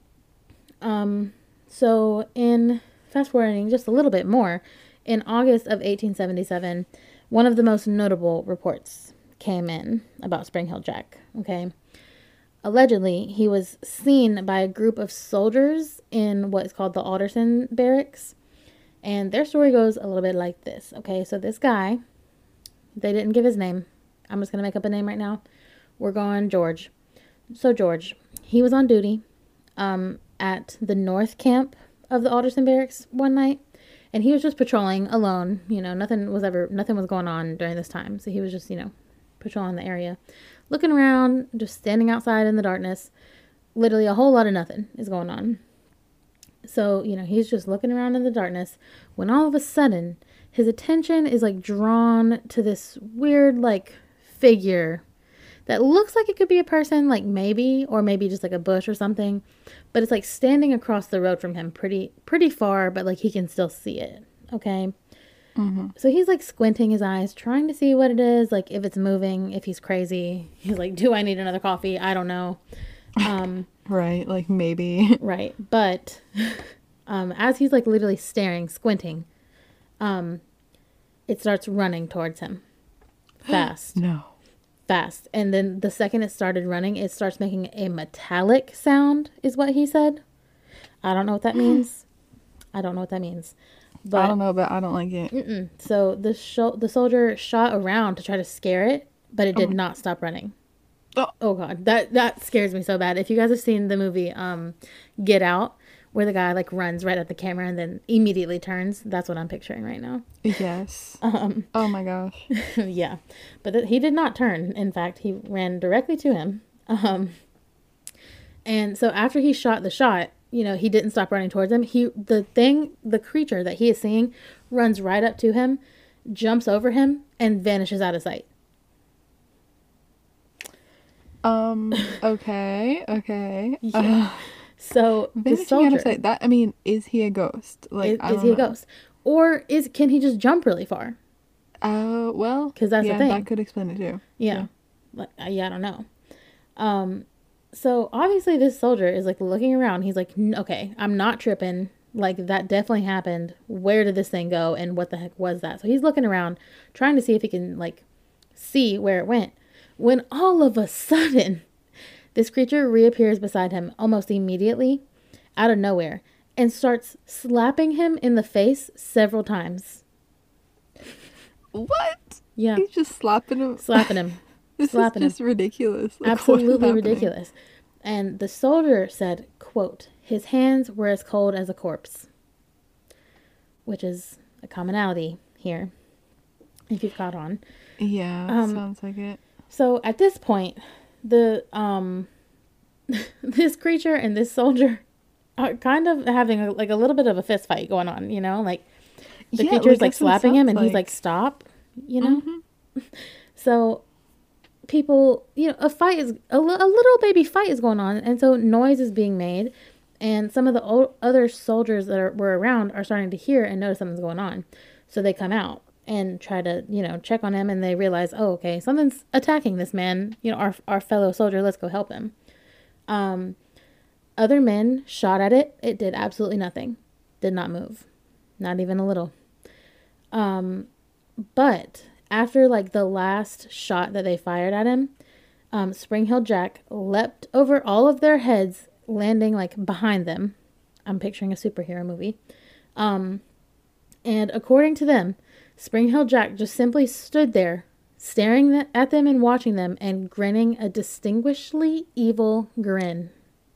Um, so in fast forwarding just a little bit more, in August of eighteen seventy-seven, one of the most notable reports came in about Spring Hill Jack. Okay. Allegedly, he was seen by a group of soldiers in what is called the Alderson Barracks. And their story goes a little bit like this. Okay, so this guy, they didn't give his name. I'm just going to make up a name right now. We're going George. So George, he was on duty um, at the North Camp of the Alderson Barracks one night. And he was just patrolling alone. You know, nothing was ever, nothing was going on during this time. So he was just, you know, patrolling the area. Looking around, just standing outside in the darkness. Literally a whole lot of nothing is going on. So, you know, he's just looking around in the darkness when all of a sudden his attention is like drawn to this weird like figure that looks like it could be a person, like maybe, or maybe just like a bush or something. But it's like standing across the road from him pretty, pretty far, but like he can still see it. Okay. Mm-hmm. So he's like squinting his eyes, trying to see what it is, like if it's moving, if he's crazy. He's like, do I need another coffee? I don't know. Um, Right, like maybe. right. But um, as he's like literally staring, squinting, um, it starts running towards him. Fast. No. Fast. And then the second it started running, it starts making a metallic sound, is what he said. I don't know what that means. I don't know what that means. But I don't know, but I don't like it. Mm-mm. So the sho- the soldier shot around to try to scare it, but it did not stop running. Oh. Oh God, that that scares me so bad. If you guys have seen the movie um, Get Out, where the guy like runs right at the camera and then immediately turns, that's what I'm picturing right now. Yes. Um, Oh my gosh. yeah, but th- he did not turn. In fact, he ran directly to him. Um, and so after he shot the shot, you know, he didn't stop running towards him. He, the thing, the creature that he is seeing runs right up to him, jumps over him, and vanishes out of sight. Um, okay, okay. Yeah. Uh, So the vanishing soldier, out of sight. That, I mean, is he a ghost? Like, is, I is don't he a know. ghost? Or is can he just jump really far? Uh, well, 'Cause that's the yeah, thing. that could explain it too. Yeah. Like, uh, yeah, I don't know. Um, so obviously this soldier is like looking around. He's like, "N- okay, I'm not tripping. Like that definitely happened. Where did this thing go? And what the heck was that?" So he's looking around, trying to see if he can like see where it went. When all of a sudden, this creature reappears beside him almost immediately, out of nowhere, and starts slapping him in the face several times. What? Yeah, He's just slapping him. slapping him. This slapping him. is just ridiculous. Like, what is Absolutely happening? ridiculous. And the soldier said, quote, "His hands were as cold as a corpse," which is a commonality here, if you've caught on. Yeah, Um, sounds like it. So at this point, the um, this creature and this soldier are kind of having a, like a little bit of a fist fight going on. You know, like the Yeah, creature's like that's what it slapping him, sounds and he's like. like, "Stop!" You know. Mhm. So people, you know, a fight is a, li- a little baby fight is going on, and so noise is being made, and some of the o- other soldiers that are, were around are starting to hear and notice something's going on, so they come out and try to, you know, check on him, and they realize, oh, okay, something's attacking this man, you know, our our fellow soldier. Let's go help him. Um, other men shot at it. It did absolutely nothing. Did not move, not even a little. Um, but after like the last shot that they fired at him, um, Spring Hill Jack leapt over all of their heads, landing like behind them. I'm picturing a superhero movie. Um, and according to them, Spring Hill Jack just simply stood there, staring th- at them and watching them, and grinning a distinguishedly evil grin.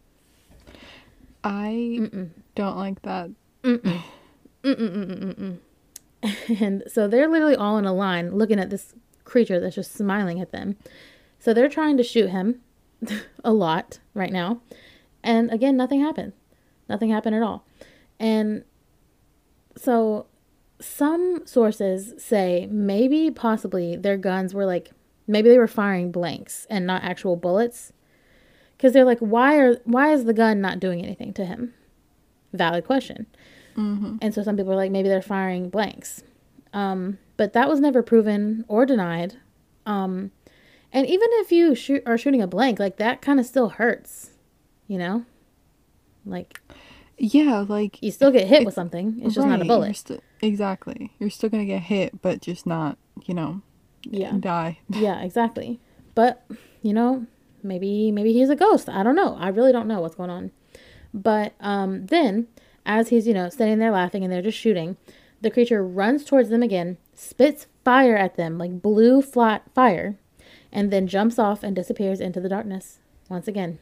I Mm-mm. don't like that. Mm-mm. Mm-mm-mm-mm-mm. And so they're literally all in a line looking at this creature that's just smiling at them. So they're trying to shoot him a lot right now. And again, nothing happened. Nothing happened at all. And so some sources say maybe possibly their guns were like, maybe they were firing blanks and not actual bullets. Because they're like, why are why is the gun not doing anything to him? Valid question. Mm-hmm. And so some people are like, maybe they're firing blanks. Um, but that was never proven or denied. Um, and even if you shoot are shooting a blank, like that kind of still hurts, you know? Like Yeah, like you still get hit it's- with something. It's just not a right, bullet. you're sti- exactly. You're still gonna get hit, but just not, you know, Yeah. die. Yeah, exactly. But, you know, maybe maybe he's a ghost. I don't know. I really don't know what's going on. But um, then, as he's, you know, standing there laughing and they're just shooting, the creature runs towards them again, spits fire at them, like blue flat fire, and then jumps off and disappears into the darkness once again.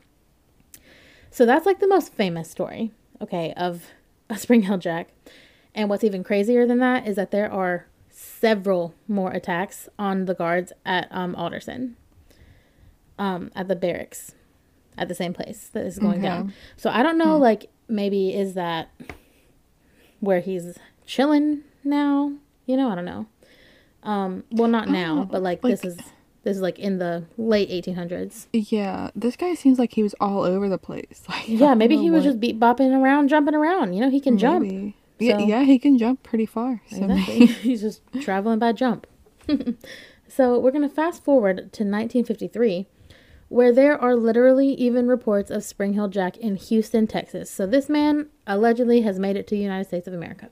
So that's like the most famous story, okay, of a Spring Hill Jack. And what's even crazier than that is that there are several more attacks on the guards at um, Alderson, um, at the barracks, at the same place that is going Okay. down. So I don't know, like, maybe is that where he's chilling now? You know, I don't know. Um, well, not now, Oh, but like, like- this is this is like in the late eighteen hundreds. Yeah, this guy seems like he was all over the place. Like, I Yeah, don't maybe know he was what- just beat bopping around, jumping around. You know, he can jump. Maybe. Yeah, So- yeah, he can jump pretty far. So Exactly. maybe- He's just traveling by jump. So we're going to fast forward to nineteen fifty-three, where there are literally even reports of Spring Hill Jack in Houston, Texas. So this man allegedly has made it to the United States of America.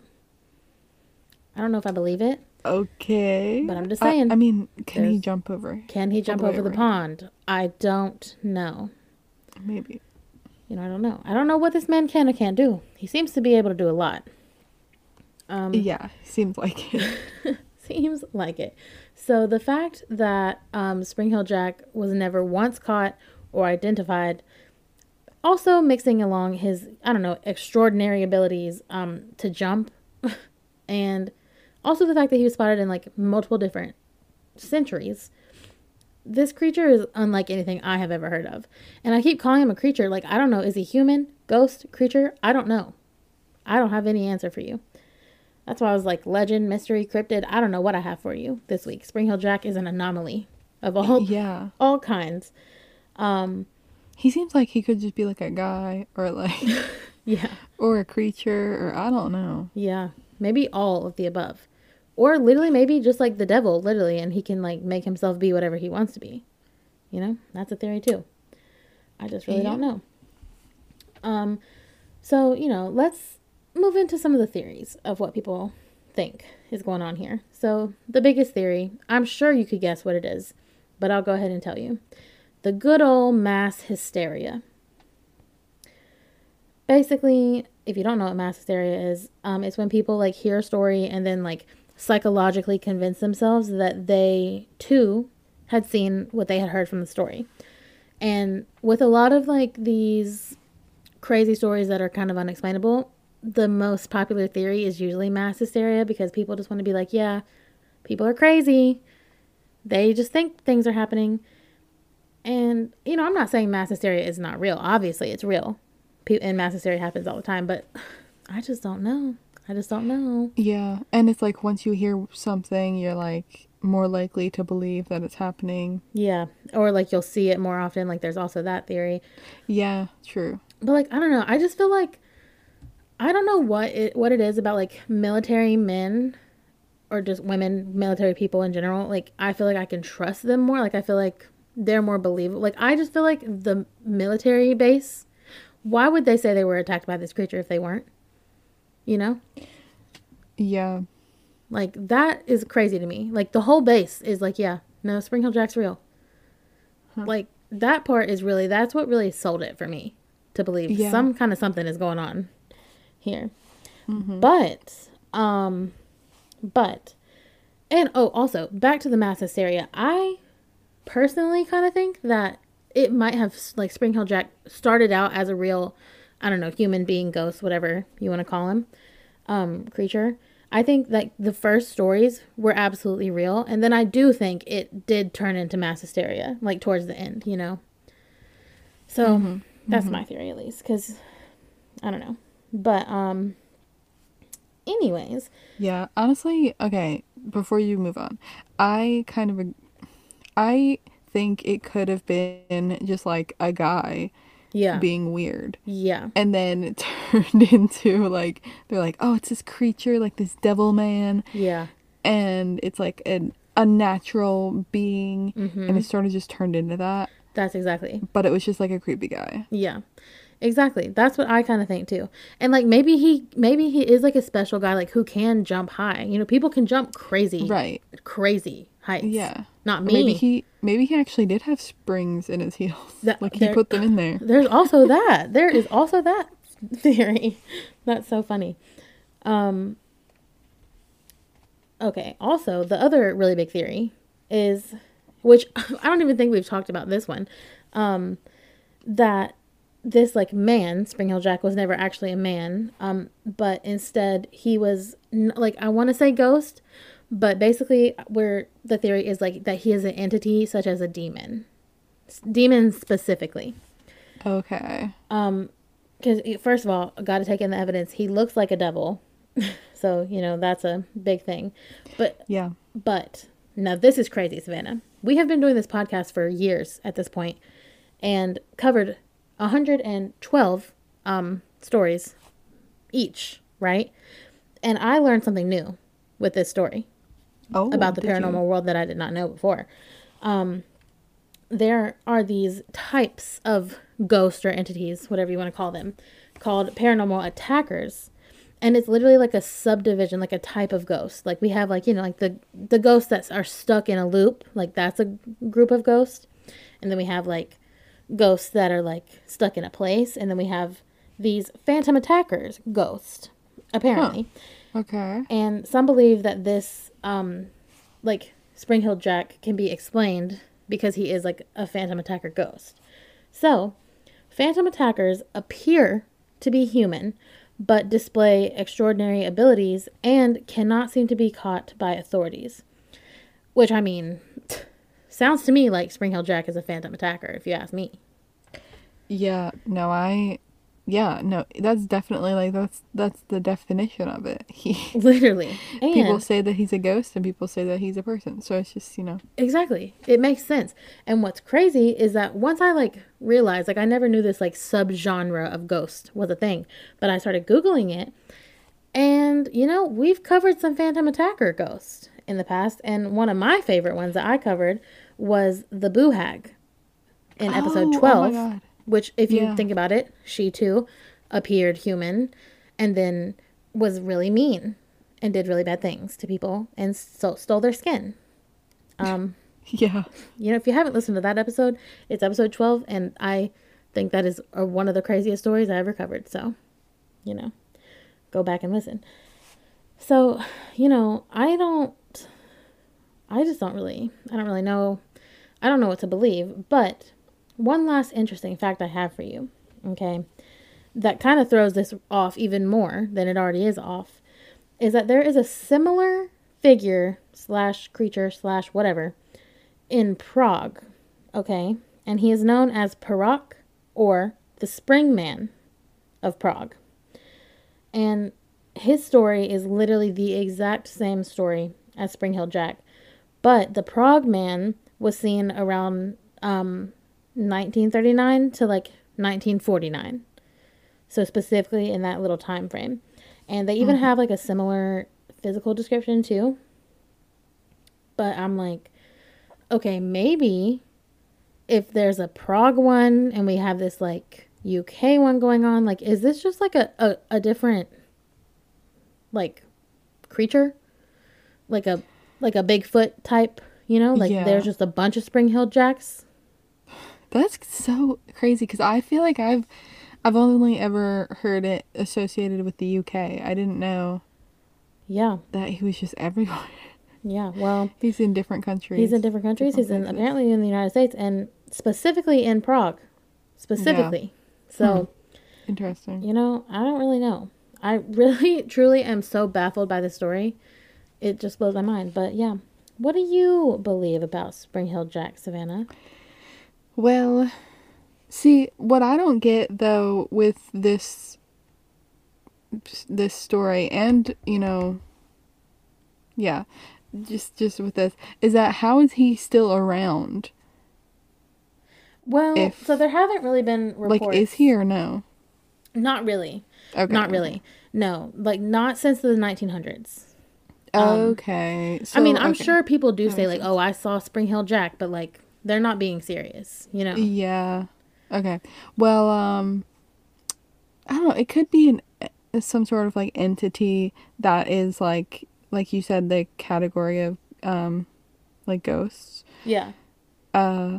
I don't know if I believe it. Okay. But I'm just I- saying, I, mean, can he there's- jump over? Can he jump the way over the around. pond? I don't know. Maybe. You know, I don't know. I don't know what this man can or can't do. He seems to be able to do a lot. Um, Yeah, seems like it. Seems like it. So the fact that um, Spring Hill Jack was never once caught or identified, also mixing along his, I don't know, extraordinary abilities um, to jump, and also the fact that he was spotted in like multiple different centuries, this creature is unlike anything I have ever heard of. And I keep calling him a creature. Like, I don't know. Is he human, ghost, creature? I don't know. I don't have any answer for you. That's why I was like, legend, mystery, cryptid. I don't know what I have for you this week. Spring Hill Jack is an anomaly of all, yeah. all kinds. Um, he seems like he could just be like a guy or like, yeah, or a creature, or I don't know. Yeah, maybe all of the above. Or literally maybe just like the devil, literally, and he can like make himself be whatever he wants to be. You know, that's a theory too. I just really yeah. don't know. Um, so, you know, let's move into some of the theories of what people think is going on here. So the biggest theory, I'm sure you could guess what it is, but I'll go ahead and tell you. The good old mass hysteria. Basically, if you don't know what mass hysteria is, um, it's when people like hear a story and then like psychologically convince themselves that they too had seen what they had heard from the story. And with a lot of like these crazy stories that are kind of unexplainable, the most popular theory is usually mass hysteria, because people just want to be like, yeah, people are crazy. They just think things are happening. And, you know, I'm not saying mass hysteria is not real. Obviously, it's real. And mass hysteria happens all the time, but I just don't know. I just don't know. Yeah, and it's like once you hear something, you're like more likely to believe that it's happening. Yeah, or like you'll see it more often. Like there's also that theory. Yeah, true. But like I don't know. I just feel like I don't know what it what it is about like military men or just women, military people in general. Like I feel like I can trust them more. Like I feel like they're more believable. Like I just feel like the military base. Why would they say they were attacked by this creature if they weren't? You know? Yeah. Like, that is crazy to me. Like, the whole base is like, yeah, no, Spring Hill Jack's real. Huh. Like, that part is really, that's what really sold it for me. To believe yeah. some kind of something is going on here. Mm-hmm. But, um, but, and, oh, also, back to the mass hysteria. I personally kind of think that it might have, like, Spring Hill Jack started out as a real, I don't know, human being, ghost, whatever you want to call him, um, creature. I think that the first stories were absolutely real. And then I do think it did turn into mass hysteria, like, towards the end, you know? So, mm-hmm. that's mm-hmm. my theory, at least, because, I don't know. But, um, anyways. Yeah, honestly, okay, before you move on, I kind of, I... think it could have been just like a guy yeah being weird, yeah and then it turned into like they're like, oh, it's this creature, like this devil man, yeah and it's like an unnatural being, mm-hmm. and it sort of just turned into that. That's exactly, but it was just like a creepy guy. Yeah, exactly. That's what I kind of think too. And like maybe he maybe he is like a special guy, like who can jump high. You know, people can jump crazy, right crazy heights. Yeah, not me. Maybe he maybe he actually did have springs in his heels. That, like he there, put them in there. There's also that. There is also that theory. That's so funny. Um. Okay. Also, the other really big theory is, which I don't even think we've talked about this one, um, that this like man, Spring Hill Jack, was never actually a man, um, but instead he was n- like I want to say ghost. But basically, where the theory is like that he is an entity such as a demon, demons specifically. Okay. Um, because first of all, got to take in the evidence. He looks like a devil, so you know that's a big thing. But yeah. But now this is crazy, Savannah. We have been doing this podcast for years at this point, and covered one hundred twelve um stories each, right? And I learned something new with this story. Oh, about the paranormal you? world that I did not know before. Um, there are these types of ghosts or entities, whatever you want to call them, called paranormal attackers. And it's literally like a subdivision, like a type of ghost. Like we have like, you know, like the, the ghosts that are stuck in a loop, like that's a group of ghosts. And then we have like ghosts that are like stuck in a place. And then we have these phantom attackers ghosts, apparently. Huh. Okay. And some believe that this, um, like, Spring Hill Jack can be explained because he is, like, a phantom attacker ghost. So, phantom attackers appear to be human, but display extraordinary abilities and cannot seem to be caught by authorities. Which, I mean, sounds to me like Spring Hill Jack is a phantom attacker, if you ask me. Yeah, no, I, yeah, no, that's definitely like, that's, that's the definition of it. He, Literally. And people say that he's a ghost and people say that he's a person. So it's just, you know. exactly. It makes sense. And what's crazy is that once I like realized, like I never knew this like subgenre of ghost was a thing, but I started Googling it. And, you know, we've covered some phantom attacker ghosts in the past. And one of my favorite ones that I covered was the Boo Hag in episode Oh, oh my twelve. God. Which, if you Yeah. think about it, she too appeared human and then was really mean and did really bad things to people and so stole their skin. Um, Yeah. you know, if you haven't listened to that episode, it's episode twelve, and I think that is uh, one of the craziest stories I ever covered. So, you know, go back and listen. So, you know, I don't, I just don't really, I don't really know, I don't know what to believe, but one last interesting fact I have for you, okay, that kind of throws this off even more than it already is off, is that there is a similar figure slash creature slash whatever in Prague, okay, and he is known as Parok, or the Spring Man of Prague. And his story is literally the exact same story as Spring Hill Jack, but the Prague Man was seen around um nineteen thirty-nine to like nineteen forty-nine, so specifically in that little time frame. And they even mm-hmm. have like a similar physical description too, but I'm like, okay, maybe if there's a Prague one and we have this like U K one going on, like is this just like a, a, a different like creature, like a like a Bigfoot type, you know, like yeah. There's just a bunch of Spring Hill Jacks. That's so crazy because I feel like I've I've only ever heard it associated with the U K. I didn't know yeah that he was just everywhere. Yeah, well, he's in different countries. He's in different countries. Different he's in apparently in the United States and specifically in Prague. Specifically. Yeah. So hmm. Interesting. You know, I don't really know. I really truly am so baffled by the story. It just blows my mind. But yeah. What do you believe about Spring Hill Jack, Savannah? Well, see, what I don't get, though, with this this story and, you know, yeah, just just with this, is that how is he still around? Well, if, so there haven't really been reports. Like, is he or no? Not really. Okay. Not really. No, like, not since the nineteen hundreds. Um, okay. So, I mean, I'm okay. sure people do say, like, oh, I saw Spring Hill Jack, but, like, they're not being serious, you know? Yeah. Okay. Well, um, I don't know. It could be an some sort of, like, entity that is, like, like you said, the category of, um, like, ghosts. Yeah. Uh,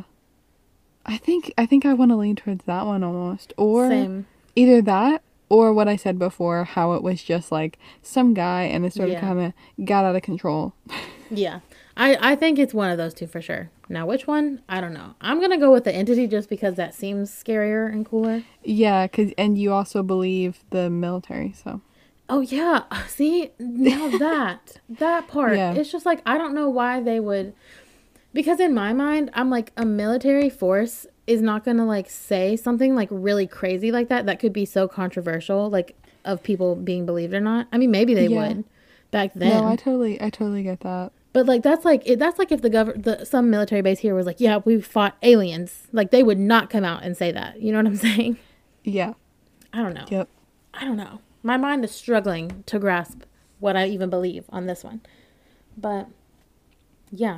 I think, I think I want to lean towards that one almost. Or Same. Either that or what I said before, how it was just, like, some guy and it sort yeah. of kind of got out of control. Yeah. I, I think it's one of those two for sure. Now, which one? I don't know. I'm going to go with the entity just because that seems scarier and cooler. Yeah, cause, and you also believe the military, so. Oh, yeah. See, now that, that part, yeah. It's just like, I don't know why they would, because in my mind, I'm like, a military force is not going to, like, say something, like, really crazy like that, that could be so controversial, like, of people being believed or not. I mean, maybe they yeah. would back then. No, I totally, I totally get that. But, like, that's like, it, that's like if the gov- the some military base here was like, yeah, we fought aliens. Like, they would not come out and say that. You know what I'm saying? Yeah. I don't know. Yep. I don't know. My mind is struggling to grasp what I even believe on this one. But, yeah.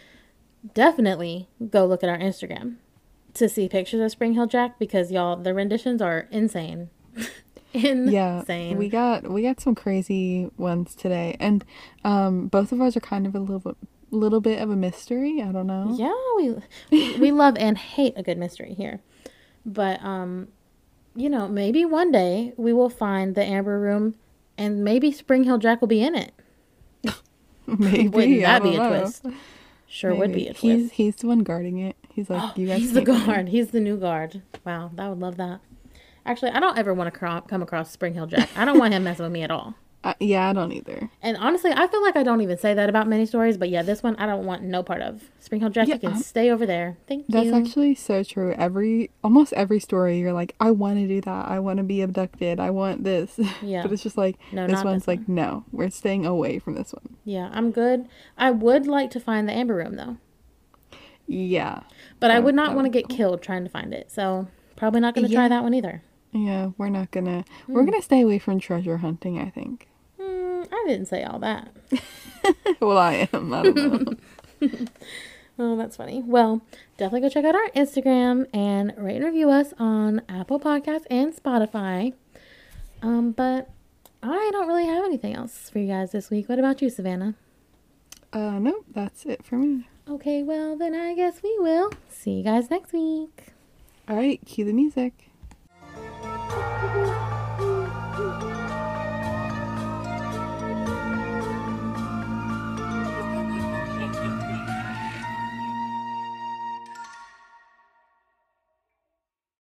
Definitely go look at our Instagram to see pictures of Spring Hill Jack because, y'all, the renditions are insane. Insane. Yeah, we got we got some crazy ones today, and um, both of us are kind of a little bit, little bit of a mystery. I don't know. Yeah, we we love and hate a good mystery here, but um, you know, maybe one day we will find the Amber Room, and maybe Spring Hill Jack will be in it. Maybe wouldn't that be a know. twist? Sure maybe. Would be a twist. He's he's the one guarding it. He's like, oh, you guys. He's the guard. He's the new guard. Wow, I would love that. Actually, I don't ever want to come across Spring Hill Jack. I don't want him messing with me at all. Uh, yeah, I don't either. And honestly, I feel like I don't even say that about many stories, but yeah, this one I don't want no part of. Spring Hill Jack, Yeah, you can um, stay over there. Thank That's you. actually so true. Every almost every story, you're like, I want to do that. I want to be abducted. I want this. Yeah. But it's just like No, this not one's this like, one. no, we're staying away from this one. Yeah, I'm good. I would like to find the Amber Room though, Yeah. but I That- would not that want to would be get cool. killed trying to find it. So probably not going to try Yeah. that one either. Yeah, we're not gonna. Hmm. We're gonna stay away from treasure hunting, I think. Mm, I didn't say all that. Well, I am. I don't know. Oh, that's funny. Well, definitely go check out our Instagram and rate and review us on Apple Podcasts and Spotify. Um, but I don't really have anything else for you guys this week. What about you, Savannah? Uh, no, that's it for me. Okay, well, then I guess we will see you guys next week. All right, cue the music.